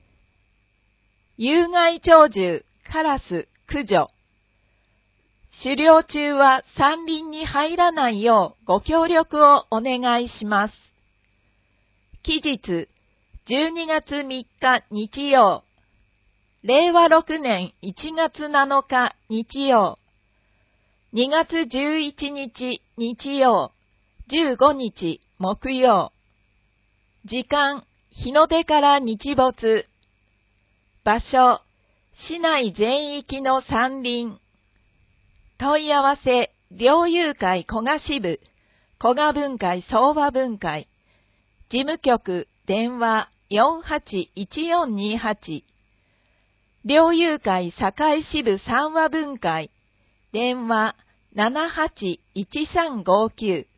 有害鳥獣、カラス、駆除。狩猟中は山林に入らないようご協力をお願いします。期日、じゅうにがつみっか日曜。れいわろくねんいちがつなのか日曜。にがつじゅういちにち日曜。じゅうごにち木曜。時間、日の出から日没。場所、市内全域の山林。問い合わせ、猟友会古賀支部、古賀分会相和分会。事務局、電話 よんはちいちよんにはち。猟友会堺支部三和分会。電話 ななはちいちさんごきゅう。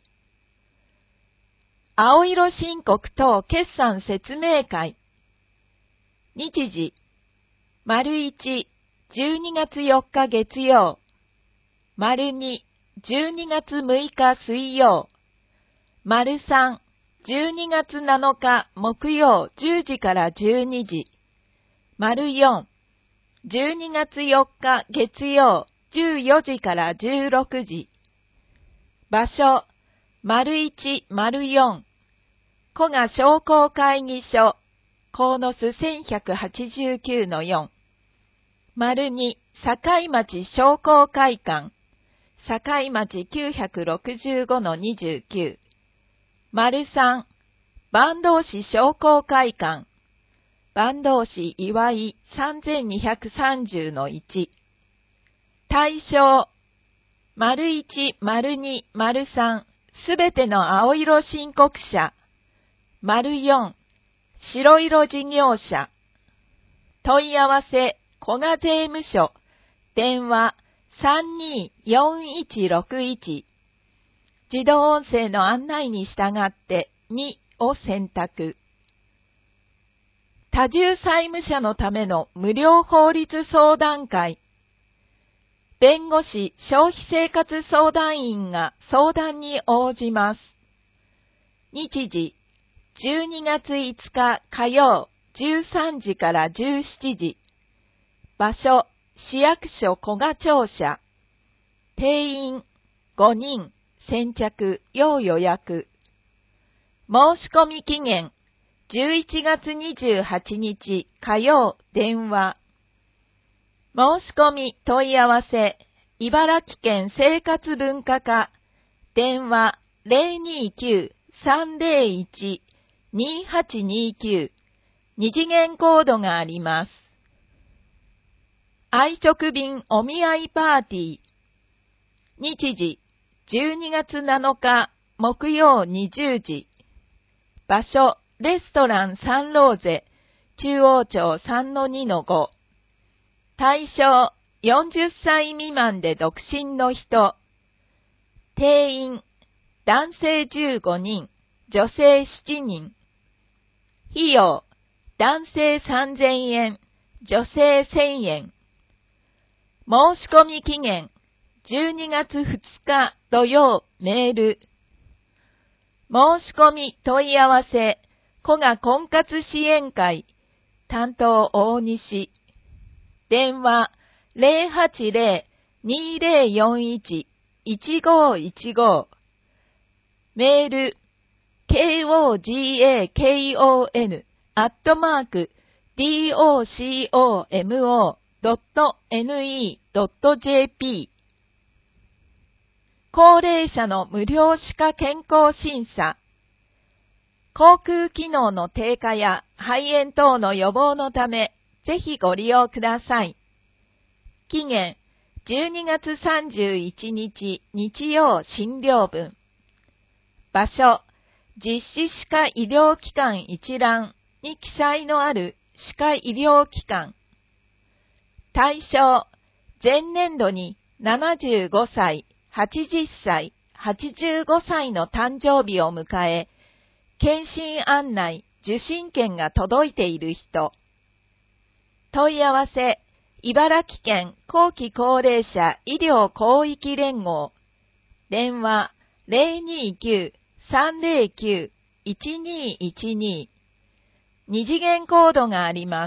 青色申告等決算説明会。日時、丸いち、じゅうにがつよっか月曜。丸に、じゅうにがつむいか水曜。丸さん、じゅうにがつなのか木曜じゅうじからじゅうにじ。丸よん、じゅうにがつよっか月曜じゅうよじからじゅうろくじ。場所、丸いち、丸よん。古賀商工会議所、鴻巣せんひゃくはちじゅうきゅうのよん。丸に、堺町商工会館、堺町きゅうひゃくろくじゅうごのにじゅうきゅう。丸さん、坂東市商工会館、坂東市岩井さんぜんにひゃくさんじゅうのいち。対象、丸いち、丸に、丸さん、すべての青色申告者。丸よん、白色事業者。問い合わせ、古賀税務署。電話 さんにーよんいちろくいち。自動音声の案内に従ってにを選択。多重債務者のための無料法律相談会。弁護士消費生活相談員が相談に応じます。日時、じゅうにがついつか火曜じゅうさんじからじゅうしちじ。場所、市役所古賀庁舎。定員ごにん、先着、要予約。申し込み期限、じゅういちがつにじゅうはちにち火曜電話。申し込み問い合わせ、茨城県生活文化課。電話 ゼロにーきゅう さんゼロいち にーはちにーきゅう。二次元コードがあります。愛直便お見合いパーティー。日時、じゅうにがつなのか木曜にじゅうじ。場所、レストランサンローゼ、中央町 さんのにのご。対象、よんじゅっさい未満で独身の人。定員、男性じゅうごにん、女性しちにん。費用、男性さんぜんえん、女性せんえん。申し込み期限、じゅうにがつふつか土曜メール。申し込み問い合わせ、古賀婚活支援会、担当大西。電話 ゼロはちゼロ にーゼロよんいち いちごいちご。メール、kogaKON アットマーク ドコモ ドット ネット ドット ジェーピー。高齢者の無料歯科健康審査。 口腔機能の低下や肺炎等の予防のため、ぜひご利用ください。期限、じゅうにがつさんじゅういちにち日曜診療分。場所、実施歯科医療機関一覧に記載のある歯科医療機関。対象、前年度にななじゅうごさい、はちじゅっさい、はちじゅうごさいの誕生日を迎え、検診案内、受診券が届いている人。問い合わせ、茨城県後期高齢者医療広域連合。電話 ゼロにきゅう さんゼロきゅう いちにいちに。二次元コードがあります。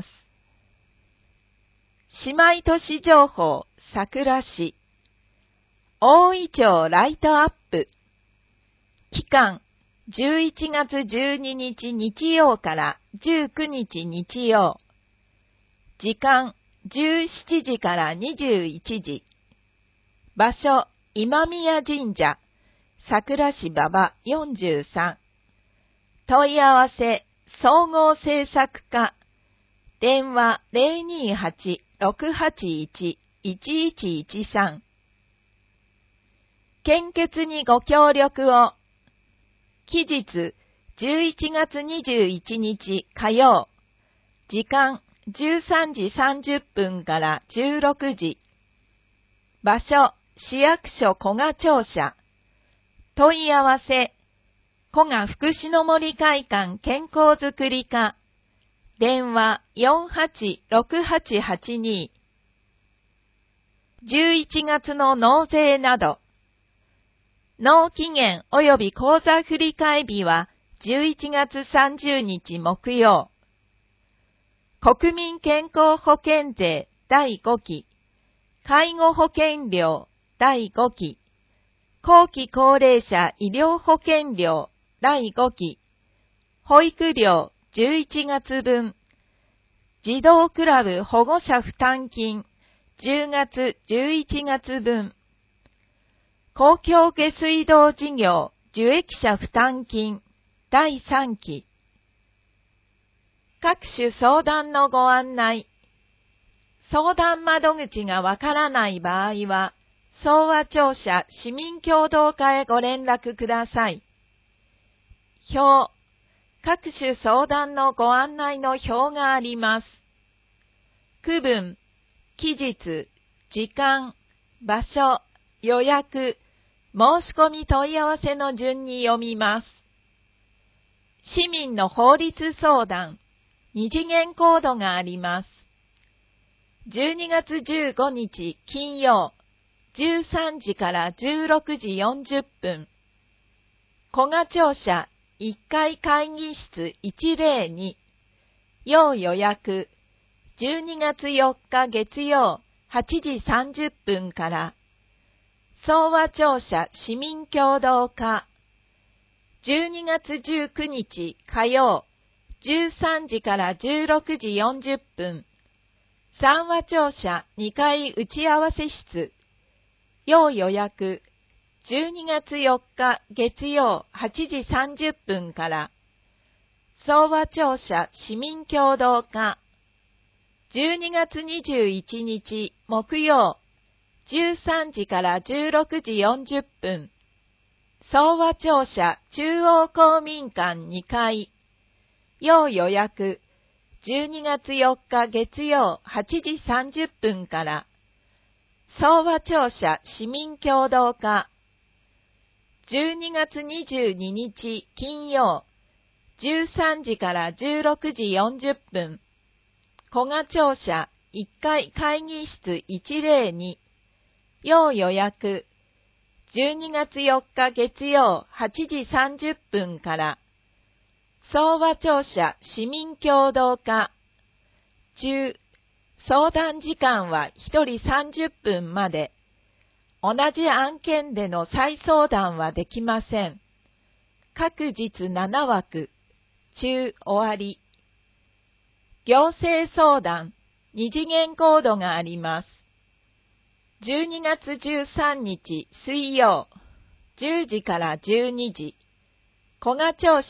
姉妹都市情報、桜市。大井町ライトアップ。期間、じゅういちがつじゅうににち日曜からじゅうくにち日曜。時間、じゅうしちじからにじゅういちじ。場所、今宮神社、桜市馬場よんじゅうさん。問い合わせ、総合政策課。電話 ゼロにはち ろくはちいち いちいちいちさん。献血にご協力を。期日、じゅういちがつにじゅういちにち火曜。時間、じゅうさんじさんじゅっぷんからじゅうろくじ。場所、市役所古賀庁舎。問い合わせ、古賀福祉の森会館健康づくり課。電話 よんはち ろくはちはちに。じゅういちがつの納税など。納期限及び口座振替日はじゅういちがつさんじゅうにち木曜。国民健康保険税だいごき。介護保険料だいごき。後期高齢者医療保険料だいごき。保育料じゅういちがつぶん。児童クラブ保護者負担金じゅうがつじゅういちがつぶん。公共下水道事業受益者負担金だいさんき。各種相談のご案内。相談窓口がわからない場合は、総和庁舎市民協同課へご連絡ください。表。各種相談のご案内の表があります。区分、期日、時間、場所、予約、申し込み問い合わせの順に読みます。市民の法律相談、二次元コードがあります。じゅうにがつじゅうごにち金曜、じゅうさんじからじゅうろくじよんじゅっぷん。古賀庁舎いっかい会議室いちゼロに。要予約。じゅうにがつよっか月曜はちじさんじゅっぷんから。総和庁舎市民協同課。じゅうにがつじゅうくにち火曜、じゅうさんじからじゅうろくじよんじゅっぷん。三和庁舎にかい打ち合わせ室。要予約。じゅうにがつよっか月曜はちじさんじゅっぷんから。総和庁舎市民協同課。じゅうにがつにじゅういちにち木曜、じゅうさんじからじゅうろくじよんじゅっぷん。総和庁舎中央公民館にかい。要予約。じゅうにがつよっか月曜はちじさんじゅっぷんから。総和庁舎市民協同課。じゅうにがつにじゅうににち金曜、じゅうさんじからじゅうろくじよんじゅっぷん。古賀庁舎いっかい会議室いちゼロに。要予約。じゅうにがつよっか月曜はちじさんじゅっぷんから。総和庁舎市民協同課。中、相談時間はひとりさんじゅっぷんまで。同じ案件での再相談はできません。各日ななわく。中終わり。行政相談、二次元コードがあります。じゅうにがつじゅうさんにち水曜、じゅうじからじゅうにじ。古賀庁舎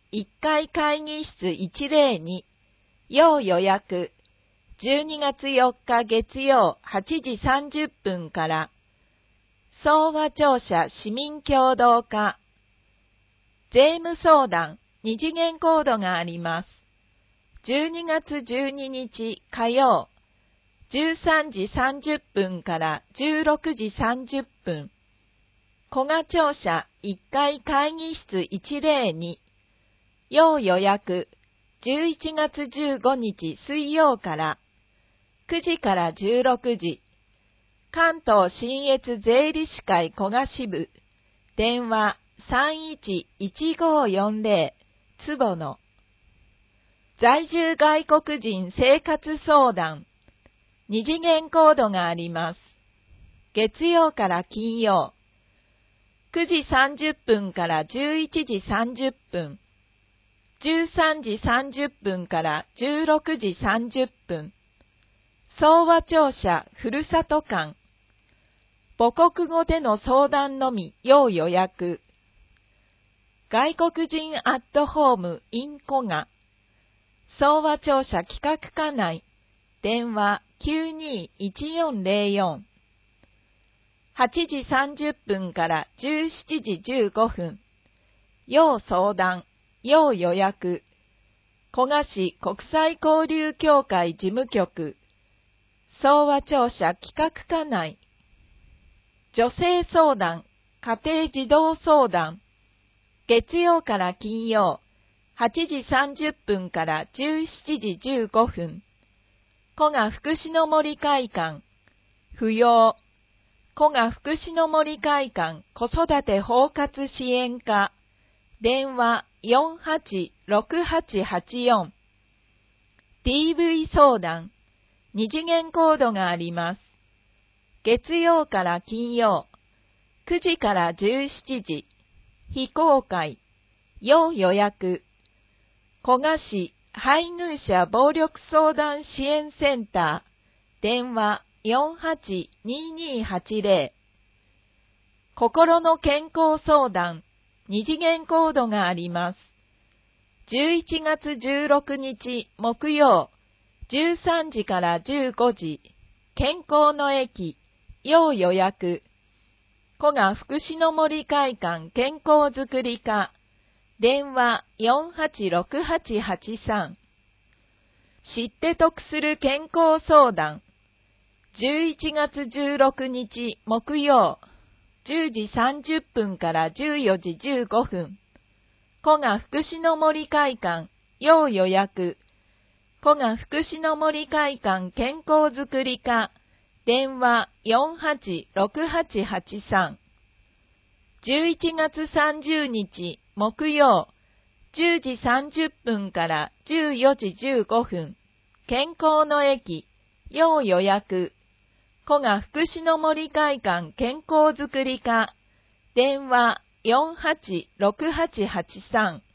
いっかい会議室いちまるに、要予約、じゅうにがつよっか月曜はちじさんじゅっぷんから、総和庁舎市民共同課、税務相談、二次元コードがあります。じゅうにがつじゅうににち火曜、じゅうさんじさんじゅっぷんからじゅうろくじさんじゅっぷん、古賀庁舎いっかい会議室いちまるに、要予約、じゅういちがつじゅうごにち水曜から、くじからじゅうろくじ、関東信越税理士会古賀支部、電話 さんいちいちごよんぜろ 坪野。在住外国人生活相談、二次元コードがあります。月曜から金曜、くじさんじゅっぷんからじゅういちじさんじゅっぷん、じゅうさんじさんじゅっぷんからじゅうろくじさんじゅっぷん、総和庁舎ふるさと館、母国語での相談のみ要予約、外国人アットホーム in 古賀、総和庁舎企画課内、電話 きゅうにいちよんぜろよん、はちじさんじゅっぷんからじゅうしちじじゅうごふん、要相談、要予約、古賀市国際交流協会事務局、総和庁舎企画課内、女性相談、家庭児童相談、月曜から金曜、はちじさんじゅっぷんからじゅうしちじじゅうごふん、古賀福祉の森会館、扶養、古賀福祉の森会館子育て包括支援課、電話 よんはちろくはちはちよん、ディーブイ 相談、二次元コードがあります。月曜から金曜、くじからじゅうしちじ、非公開、要予約、古賀市配偶者暴力相談支援センター、電話 よんはちににはちぜろ、心の健康相談、二次元コードがあります。じゅういちがつじゅうろくにち木曜、じゅうさんじからじゅうごじ、健康の駅、要予約、古賀福祉の森会館健康づくり課、電話 よんはちろくはちはちさん、知って得する健康相談、じゅういちがつじゅうろくにち木曜、じゅうじさんじゅっぷんからじゅうよじじゅうごふん、古賀福祉の森会館、要予約、古賀福祉の森会館健康づくり課、電話 よんはちろくはちはちさん、じゅういちがつさんじゅうにち木曜、じゅうじさんじゅっぷんからじゅうよじじゅうごふん、健康の駅、要予約、古賀福祉の森会館健康づくり課、電話 よんはちろくはちはちさん、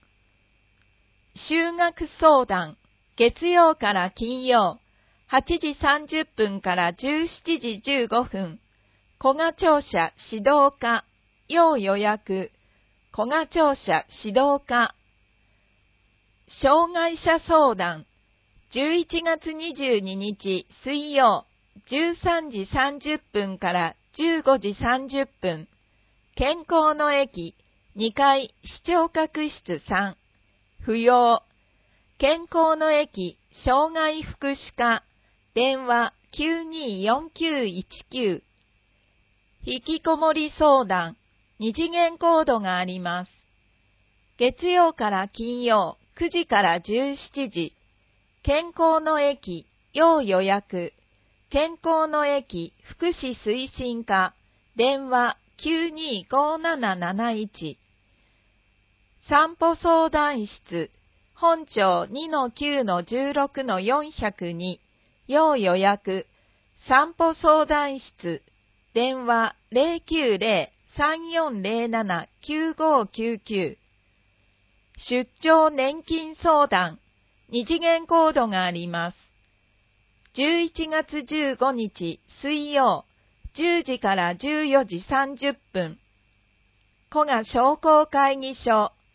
就学相談、月曜から金曜、はちじさんじゅっぷんからじゅうしちじじゅうごふん、古賀庁舎指導課、要予約、古賀庁舎指導課、障害者相談、じゅういちがつにじゅうににち水曜、じゅうさんじさんじゅっぷんからじゅうごじさんじゅっぷん、健康の駅、にかい視聴覚室さん、扶養、健康の駅、障害福祉課、電話 きゅうによんきゅういちきゅう、引きこもり相談、二次元コードがあります。月曜から金曜、くじからじゅうしちじ、健康の駅、要予約、健康の駅、福祉推進課、電話 きゅうにごなななないち、散歩相談室、本庁 にのきゅうのじゅうろくのよんひゃくに、要予約、散歩相談室、電話 ゼロきゅうゼロ さんよんゼロなな きゅうごきゅうきゅう、出張年金相談、二次元コードがあります。じゅういちがつじゅうごにち水曜、じゅうじからじゅうよじさんじゅっぷん、古賀商工会議所、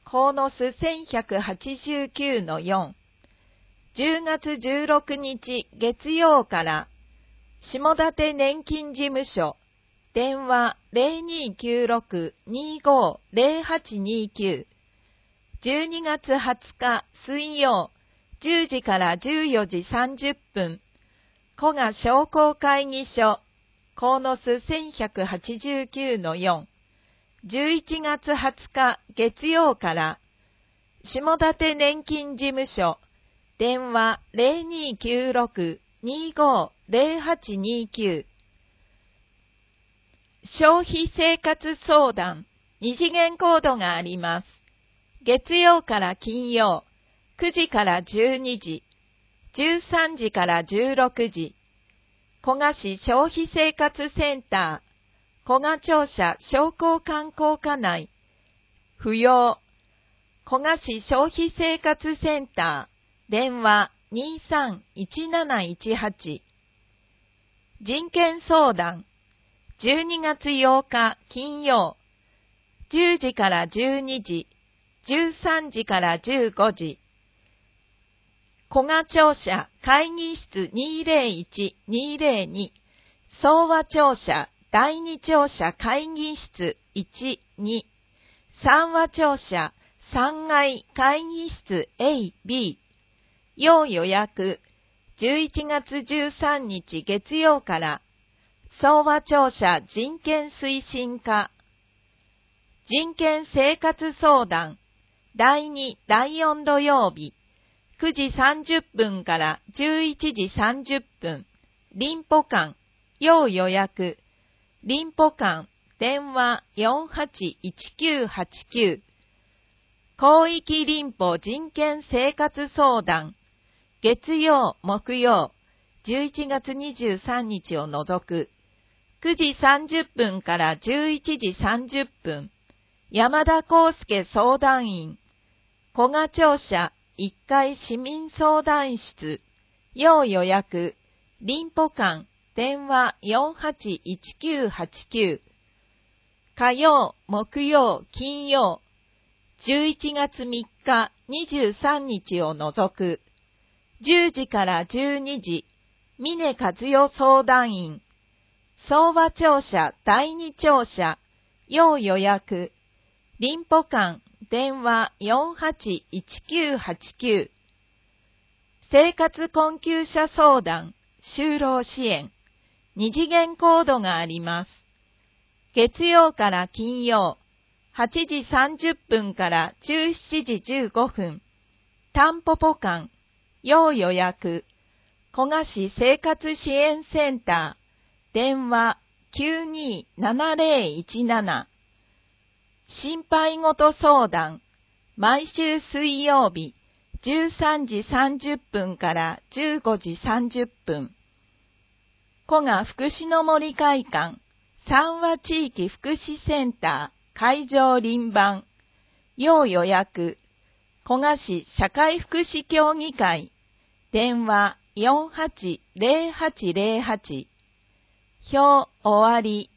コーノスせんひゃくはちじゅうきゅうのよん、じゅうがつじゅうろくにち月曜から下館年金事務所電話 ゼロにーきゅうろく にーごー ゼロはちにーきゅう、じゅうにがつはつか水曜じゅうじからじゅうよじさんじゅっぷん、古賀商工会議所コーノスせんひゃくはちじゅうきゅうのよん、じゅういちがつはつか月曜から下館年金事務所電話 ゼロにーきゅうろく にーごー ゼロはちにーきゅう、消費生活相談二次元コードがあります。月曜から金曜くじからじゅうにじ、じゅうさんじからじゅうろくじ、古賀市消費生活センター、古賀庁舎商工観光課内、不要、古賀市消費生活センター、電話 にーさんいちなないちはち、人権相談、じゅうにがつようか金曜、じゅうじからじゅうにじ、じゅうさんじからじゅうごじ、古賀庁舎会議室 にーぜろいち にーぜろに、総和庁舎第二庁舎会議室いち、に、三和庁舎さんがい会議室 A、B、要予約、じゅういちがつじゅうさんにち月曜から総和庁舎人権推進課、人権生活相談、だいに、だいよん土曜日、くじさんじゅっぷんからじゅういちじさんじゅっぷん、臨保館、要予約、臨保館、電話 よんはちいちきゅうはちきゅう、広域臨保人権生活相談、月曜、木曜、じゅういちがつにじゅうさんにちを除く、くじさんじゅっぷんからじゅういちじさんじゅっぷん、山田康介相談員、古賀庁舎いっかい市民相談室、要予約、臨保館、電話 よんはちいちきゅうはちきゅう、火曜、木曜、金曜、じゅういちがつみっか、にじゅうさんにちを除く、じゅうじからじゅうにじ、峰和代相談員、総和庁舎第二庁舎、要予約、臨保館、電話 よんはちいちきゅうはちきゅう、生活困窮者相談、就労支援、二次元コードがあります。月曜から金曜、はちじさんじゅっぷんからじゅうしちじじゅうごふん、タンポポ館、要予約、古賀市生活支援センター、電話 きゅうにーななぜろいちなな、心配事相談、毎週水曜日、じゅうさんじさんじゅっぷんからじゅうごじさんじゅっぷん、古賀福祉の森会館、三和地域福祉センター、会場輪番、要予約、古賀市社会福祉協議会、電話 よんはちぜろはちぜろはち、表終わり。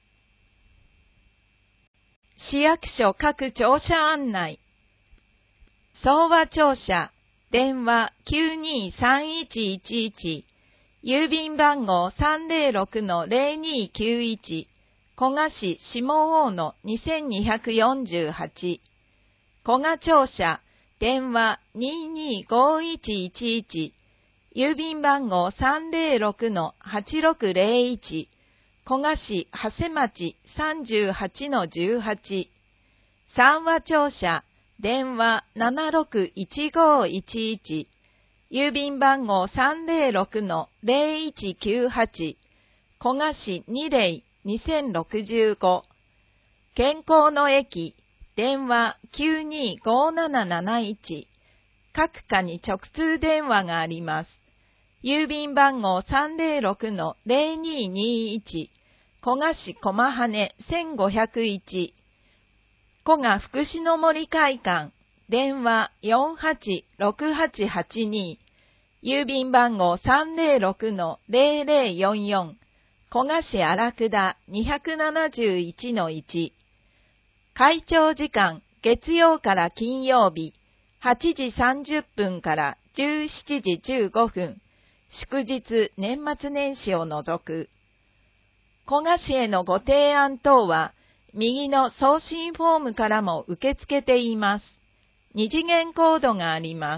市役所各庁舎案内。総和庁舎、電話 きゅうにーさんいちいちいち、郵便番号 さんぜろろくのぜろにーきゅういち、古賀市下大野にせんにひゃくよんじゅうはち、古賀庁舎、電話 にーにーごいちいちいち、郵便番号 さんぜろろくのはちろくぜろいち、古賀市長谷町 さんじゅうはちのじゅうはち、三和庁舎、電話 ななろくいちごいちいち、郵便番号 さんぜろろくのぜろいちきゅうはち、古賀市にれいにせんろくじゅうご、健康の駅、電話 きゅうにーごなななないち、各課に直通電話があります。郵便番号 さんぜろろくのぜろにーにいち、古賀市駒羽せんごひゃくいち、古賀福祉の森会館、電話 よんはちろくはちはちに、郵便番号 さんぜろろくのぜろぜろよんよん、古賀市荒久田にひゃくななじゅういちのいち、会長時間月曜から金曜日、はちじさんじゅっぷんからじゅうしちじじゅうごふん、祝日年末年始を除く。古賀市へのご提案等は、右の送信フォームからも受け付けています。二次元コードがあります。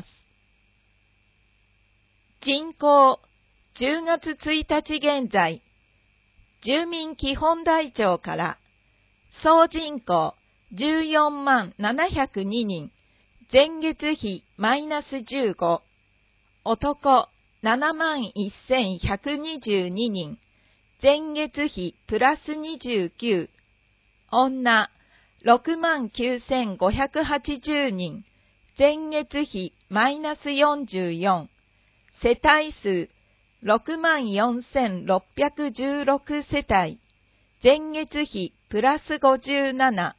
人口、じゅうがつついたち現在、住民基本台帳から、総人口じゅうよんまんななひゃくににん、前月比マイナスじゅうご、男ななまんせんひゃくにじゅうににん、前月比プラスにじゅうきゅう、女ろくまんきゅうせんごひゃくはちじゅうにん、前月比マイナスよんじゅうよん、世帯数ろくまんよんせんろっぴゃくじゅうろく世帯、前月比プラスごじゅうなな。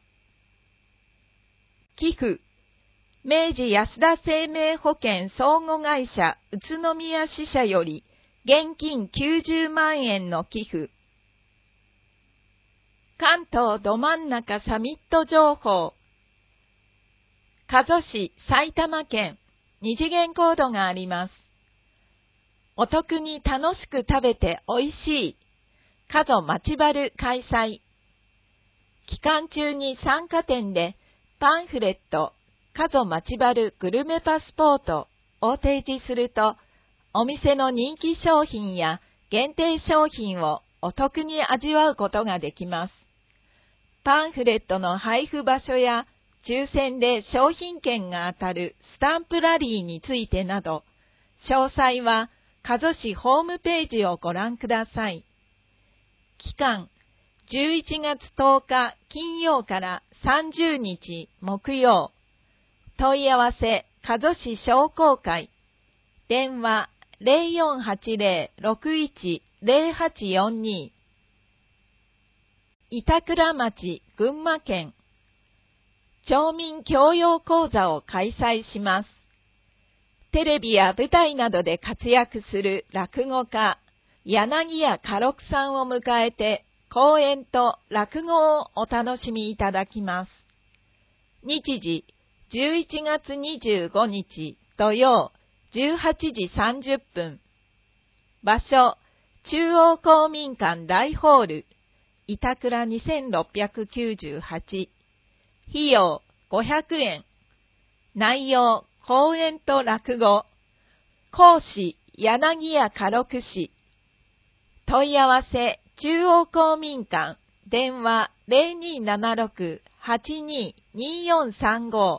寄付、明治安田生命保険相互会社宇都宮支社より現金きゅうじゅうまんえんの寄付。関東ど真ん中サミット情報。加須市、埼玉県、二次元コードがあります。お得に楽しく食べておいしい。加須町バル開催。期間中に参加店でパンフレット、加須町バルグルメパスポートを提示すると、お店の人気商品や限定商品をお得に味わうことができます。パンフレットの配布場所や抽選で商品券が当たるスタンプラリーについてなど、詳細は加須市ホームページをご覧ください。期間、じゅういちがつとおか金曜からさんじゅうにち木曜。問い合わせ、加須市商工会。電話 ゼロよんはちゼロ ろくいち ゼロはちよんに。板倉町、群馬県。町民教養講座を開催します。テレビや舞台などで活躍する落語家、柳家家六さんを迎えて、講演と落語をお楽しみいただきます。日時、じゅういちがつにじゅうごにち土曜、じゅうはちじさんじゅっぷん。場所、中央公民館大ホール、板倉にせんろっぴゃくきゅうじゅうはち。費用ごひゃくえん。内容、講演と落語。講師、柳家家六氏。問い合わせ、中央公民館。電話 ゼロにーななろく はちにーにーよんさんご。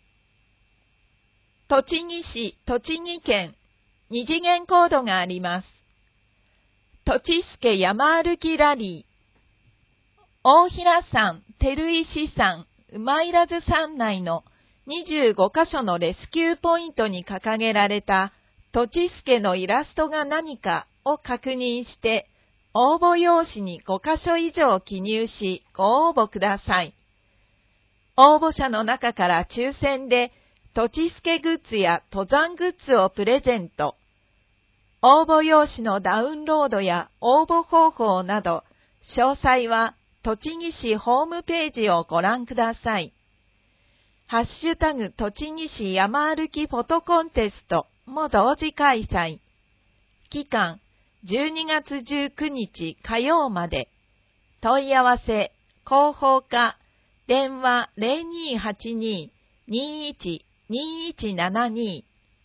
栃木市、栃木県。二次元コードがあります。とちすけ山歩きラリー。大平山、照石山、馬入津山内のにじゅうごかしょのレスキューポイントに掲げられたとちすけのイラストが何かを確認して、応募用紙にごかしょ以上記入しご応募ください。応募者の中から抽選でとちすけグッズや登山グッズをプレゼント。応募用紙のダウンロードや応募方法など、詳細は栃木市ホームページをご覧ください。ハッシュタグ栃木市山歩きフォトコンテストも同時開催。期間、じゅうにがつじゅうくにち火曜まで。問い合わせ、広報課、電話 ゼロにーはちにー にーいち にーいちななに。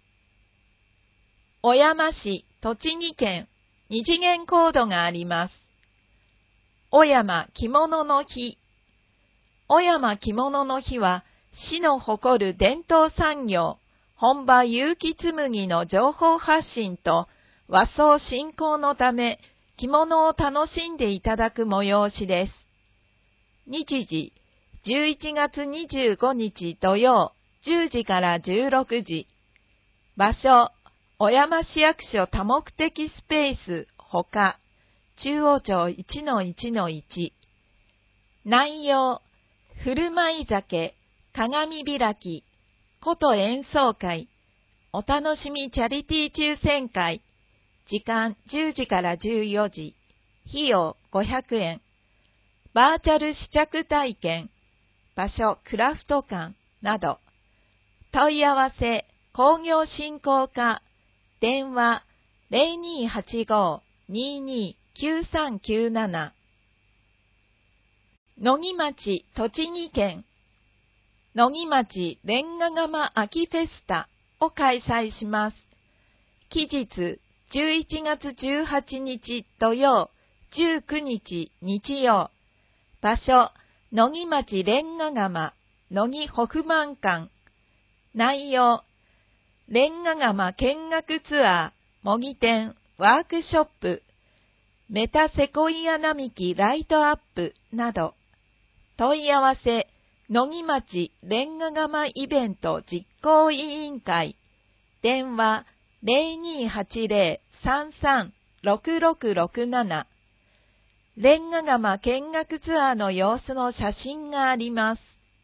小山市、栃木県、二次元コードがあります。小山着物の日。小山着物の日は、市の誇る伝統産業、本場結城紬の情報発信と和装振興のため、着物を楽しんでいただく催しです。日時、じゅういちがつにじゅうごにち土曜、じゅうじからじゅうろくじ。場所、小山市役所多目的スペースほか、中央町 いちのいちのいち。内容、振る舞い酒、鏡開き、琴演奏会、お楽しみチャリティー抽選会、時間じゅうじからじゅうよじ、費用ごひゃくえん、バーチャル試着体験、 場所クラフト館など、問い合わせ工業振興課、電話 ゼロにーはちごーにーにーきゅうさんきゅうなな、野木町栃木県野木町レンガ窯秋フェスタを開催します。期日じゅういちがつじゅうはちにち土曜、じゅうくにち日曜。場所、野木町レンガ窯野木ホフマン館。内容、レンガ窯見学ツアー、模擬店、ワークショップ、メタセコイア並木ライトアップなど。問い合わせ、野木町レンガ窯イベント実行委員会。電話、ゼロにーはちゼロ さんさん ろくろくろくなな。レンガ窯見学ツアーの様子の写真があります。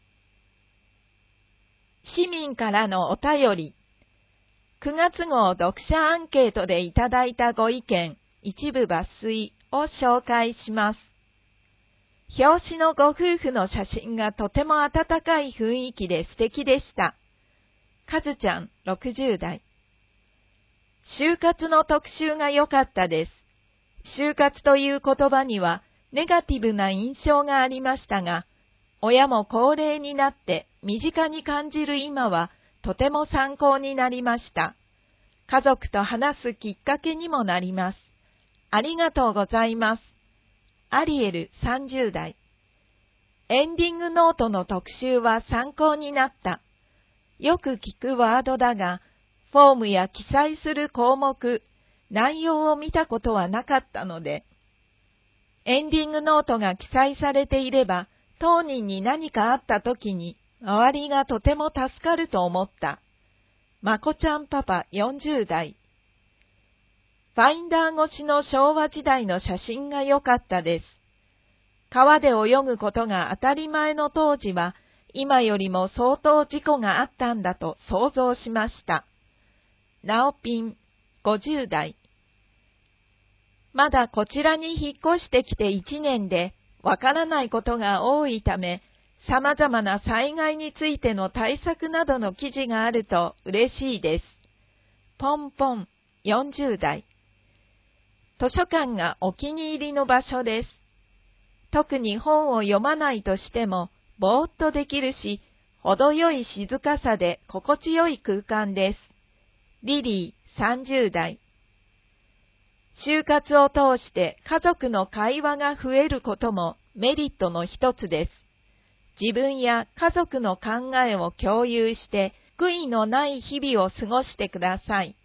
市民からのお便り。くがつ号読者アンケートでいただいたご意見、一部抜粋を紹介します。表紙のご夫婦の写真がとても温かい雰囲気で素敵でした。かずちゃんろくじゅうだい。就活の特集が良かったです。就活という言葉にはネガティブな印象がありましたが、親も高齢になって身近に感じる今はとても参考になりました。家族と話すきっかけにもなります。ありがとうございます。アリエルさんじゅうだい。エンディングノートの特集は参考になった。よく聞くワードだが、フォームや記載する項目、内容を見たことはなかったので、エンディングノートが記載されていれば、当人に何かあった時に、周りがとても助かると思った。まこちゃんパパよんじゅうだい。ファインダー越しの昭和時代の写真が良かったです。川で泳ぐことが当たり前の当時は、今よりも相当事故があったんだと想像しました。なおぴんごじゅうだい。まだこちらに引っ越してきていちねんで、わからないことが多いため、様々な災害についての対策などの記事があると嬉しいです。ポンポンよんじゅうだい。図書館がお気に入りの場所です。特に本を読まないとしても、ぼーっとできるし、程よい静かさで心地よい空間です。リリーさんじゅうだい。就活を通して家族の会話が増えることもメリットの一つです。自分や家族の考えを共有して、悔いのない日々を過ごしてください。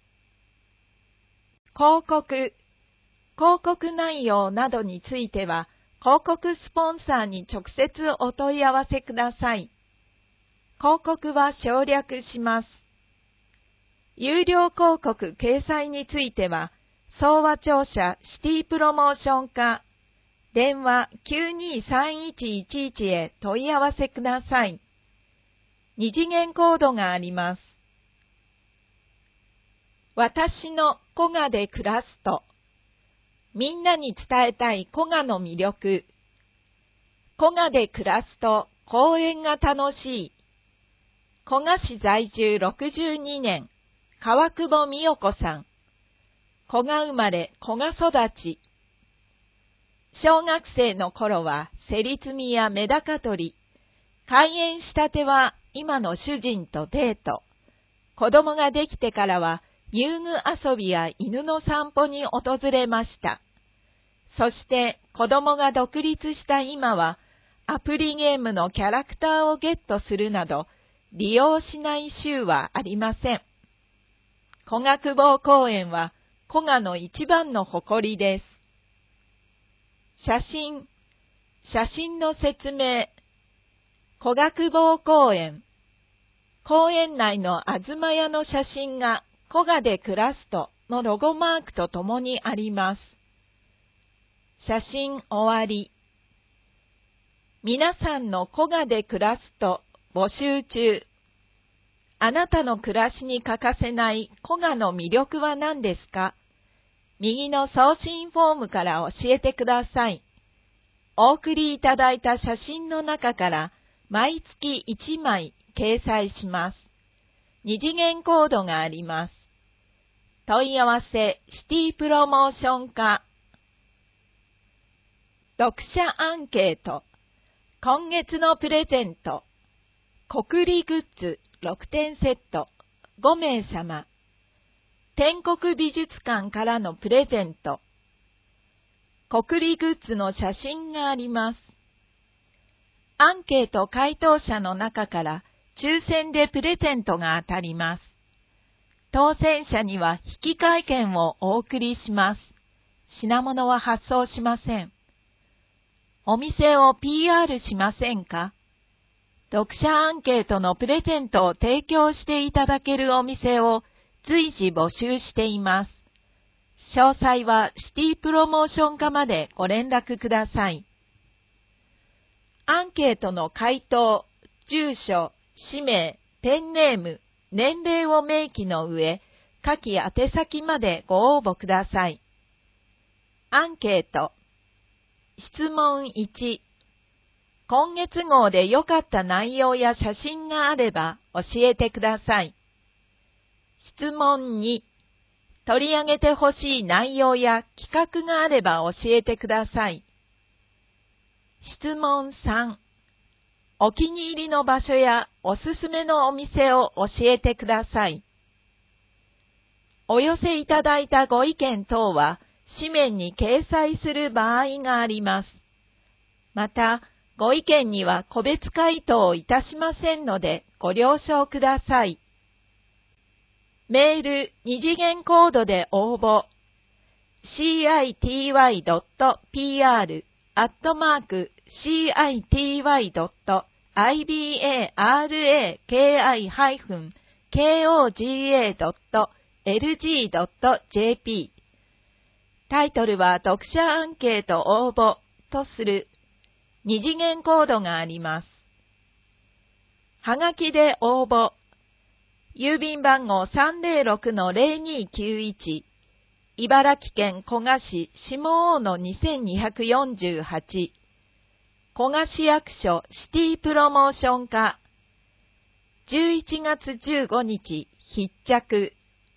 広告、広告内容などについては、広告スポンサーに直接お問い合わせください。広告は省略します。有料広告掲載については、総和庁舎シティプロモーション課、電話 きゅうにーさんいちいちいち へ問い合わせください。二次元コードがあります。私の古賀で暮らすと、みんなに伝えたい古賀の魅力。古賀で暮らすと公園が楽しい。古賀市在住ろくじゅうにねん、川久保美代子さん。古賀生まれ、古賀育ち。小学生の頃はせり摘みやメダカ取り。開園したては今の主人とデート。子供ができてからは遊具遊びや犬の散歩に訪れました。そして子供が独立した今はアプリゲームのキャラクターをゲットするなど利用しない週はありません。古賀久保公園は古賀の一番の誇りです。写真、写真の説明。古賀久保公園。公園内のあずまやの写真が古賀で暮らすとのロゴマークとともにあります。写真終わり。皆さんの古賀で暮らすと募集中。あなたの暮らしに欠かせない古賀の魅力は何ですか？右の送信フォームから教えてください。お送りいただいた写真の中から毎月いちまい掲載します。二次元コードがあります。問い合わせシティプロモーション課。読者アンケート。今月のプレゼント。国立グッズろくてんセットごめいさま。天国美術館からのプレゼント。国立グッズの写真があります。アンケート回答者の中から抽選でプレゼントが当たります。当選者には引換券をお送りします。品物は発送しません。お店を ピーアール しませんか？読者アンケートのプレゼントを提供していただけるお店を随時募集しています。詳細はシティプロモーション課までご連絡ください。アンケートの回答、住所、氏名、ペンネーム、年齢を明記の上、下記宛先までご応募ください。アンケート。質問いち。今月号で良かった内容や写真があれば教えてください。質問に。取り上げてほしい内容や企画があれば教えてください。質問さん。お気に入りの場所やおすすめのお店を教えてください。お寄せいただいたご意見等は紙面に掲載する場合があります。また、ご意見には個別回答いたしませんのでご了承ください。メール二次元コードで応募 シーアイティーワイドットピーアール アットマーク シーアイティーワイドットアイビーエーアールエーケーアイ ハイフン ケーオージーエー ドットエルジー ドット ジェーピー タイトルは読者アンケート応募とする二次元コードがあります。はがきで応募。郵便番号 さんぜろろくのぜろにきゅういち 茨城県古河市下大野にせんにひゃくよんじゅうはち古河市役所シティプロモーション課じゅういちがつじゅうごにち必着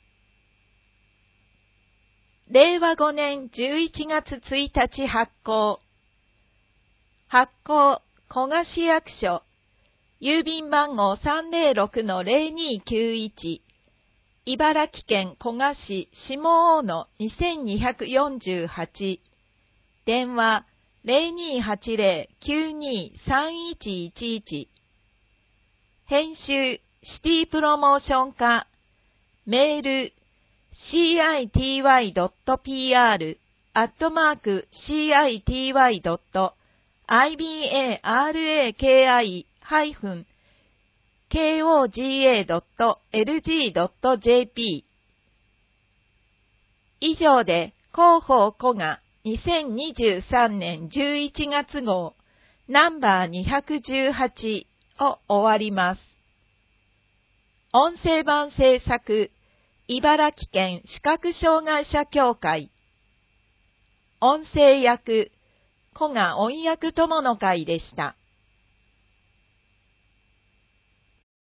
れいわごねんじゅういちがつついたち発行発行古河市役所郵便番号 さんぜろろくのぜろにきゅういち 茨城県古河市下大野にせんにひゃくよんじゅうはち電話 ゼロにーはちゼロ きゅうにーさんいちいちいち 編集シティプロモーション課メール シーアイティーワイドットピーアール アットマーク シーアイティーワイドットアイビーエーアールエーケーアイハイフン ケーオージーエー ドット エルジー ドット ジェーピー 以上で広報古賀にせんにじゅうさんねんじゅういちがつ号ナンバーにひゃくじゅうはちを終わります。音声版制作茨城県視覚障害者協会音声役古賀音訳友の会でした。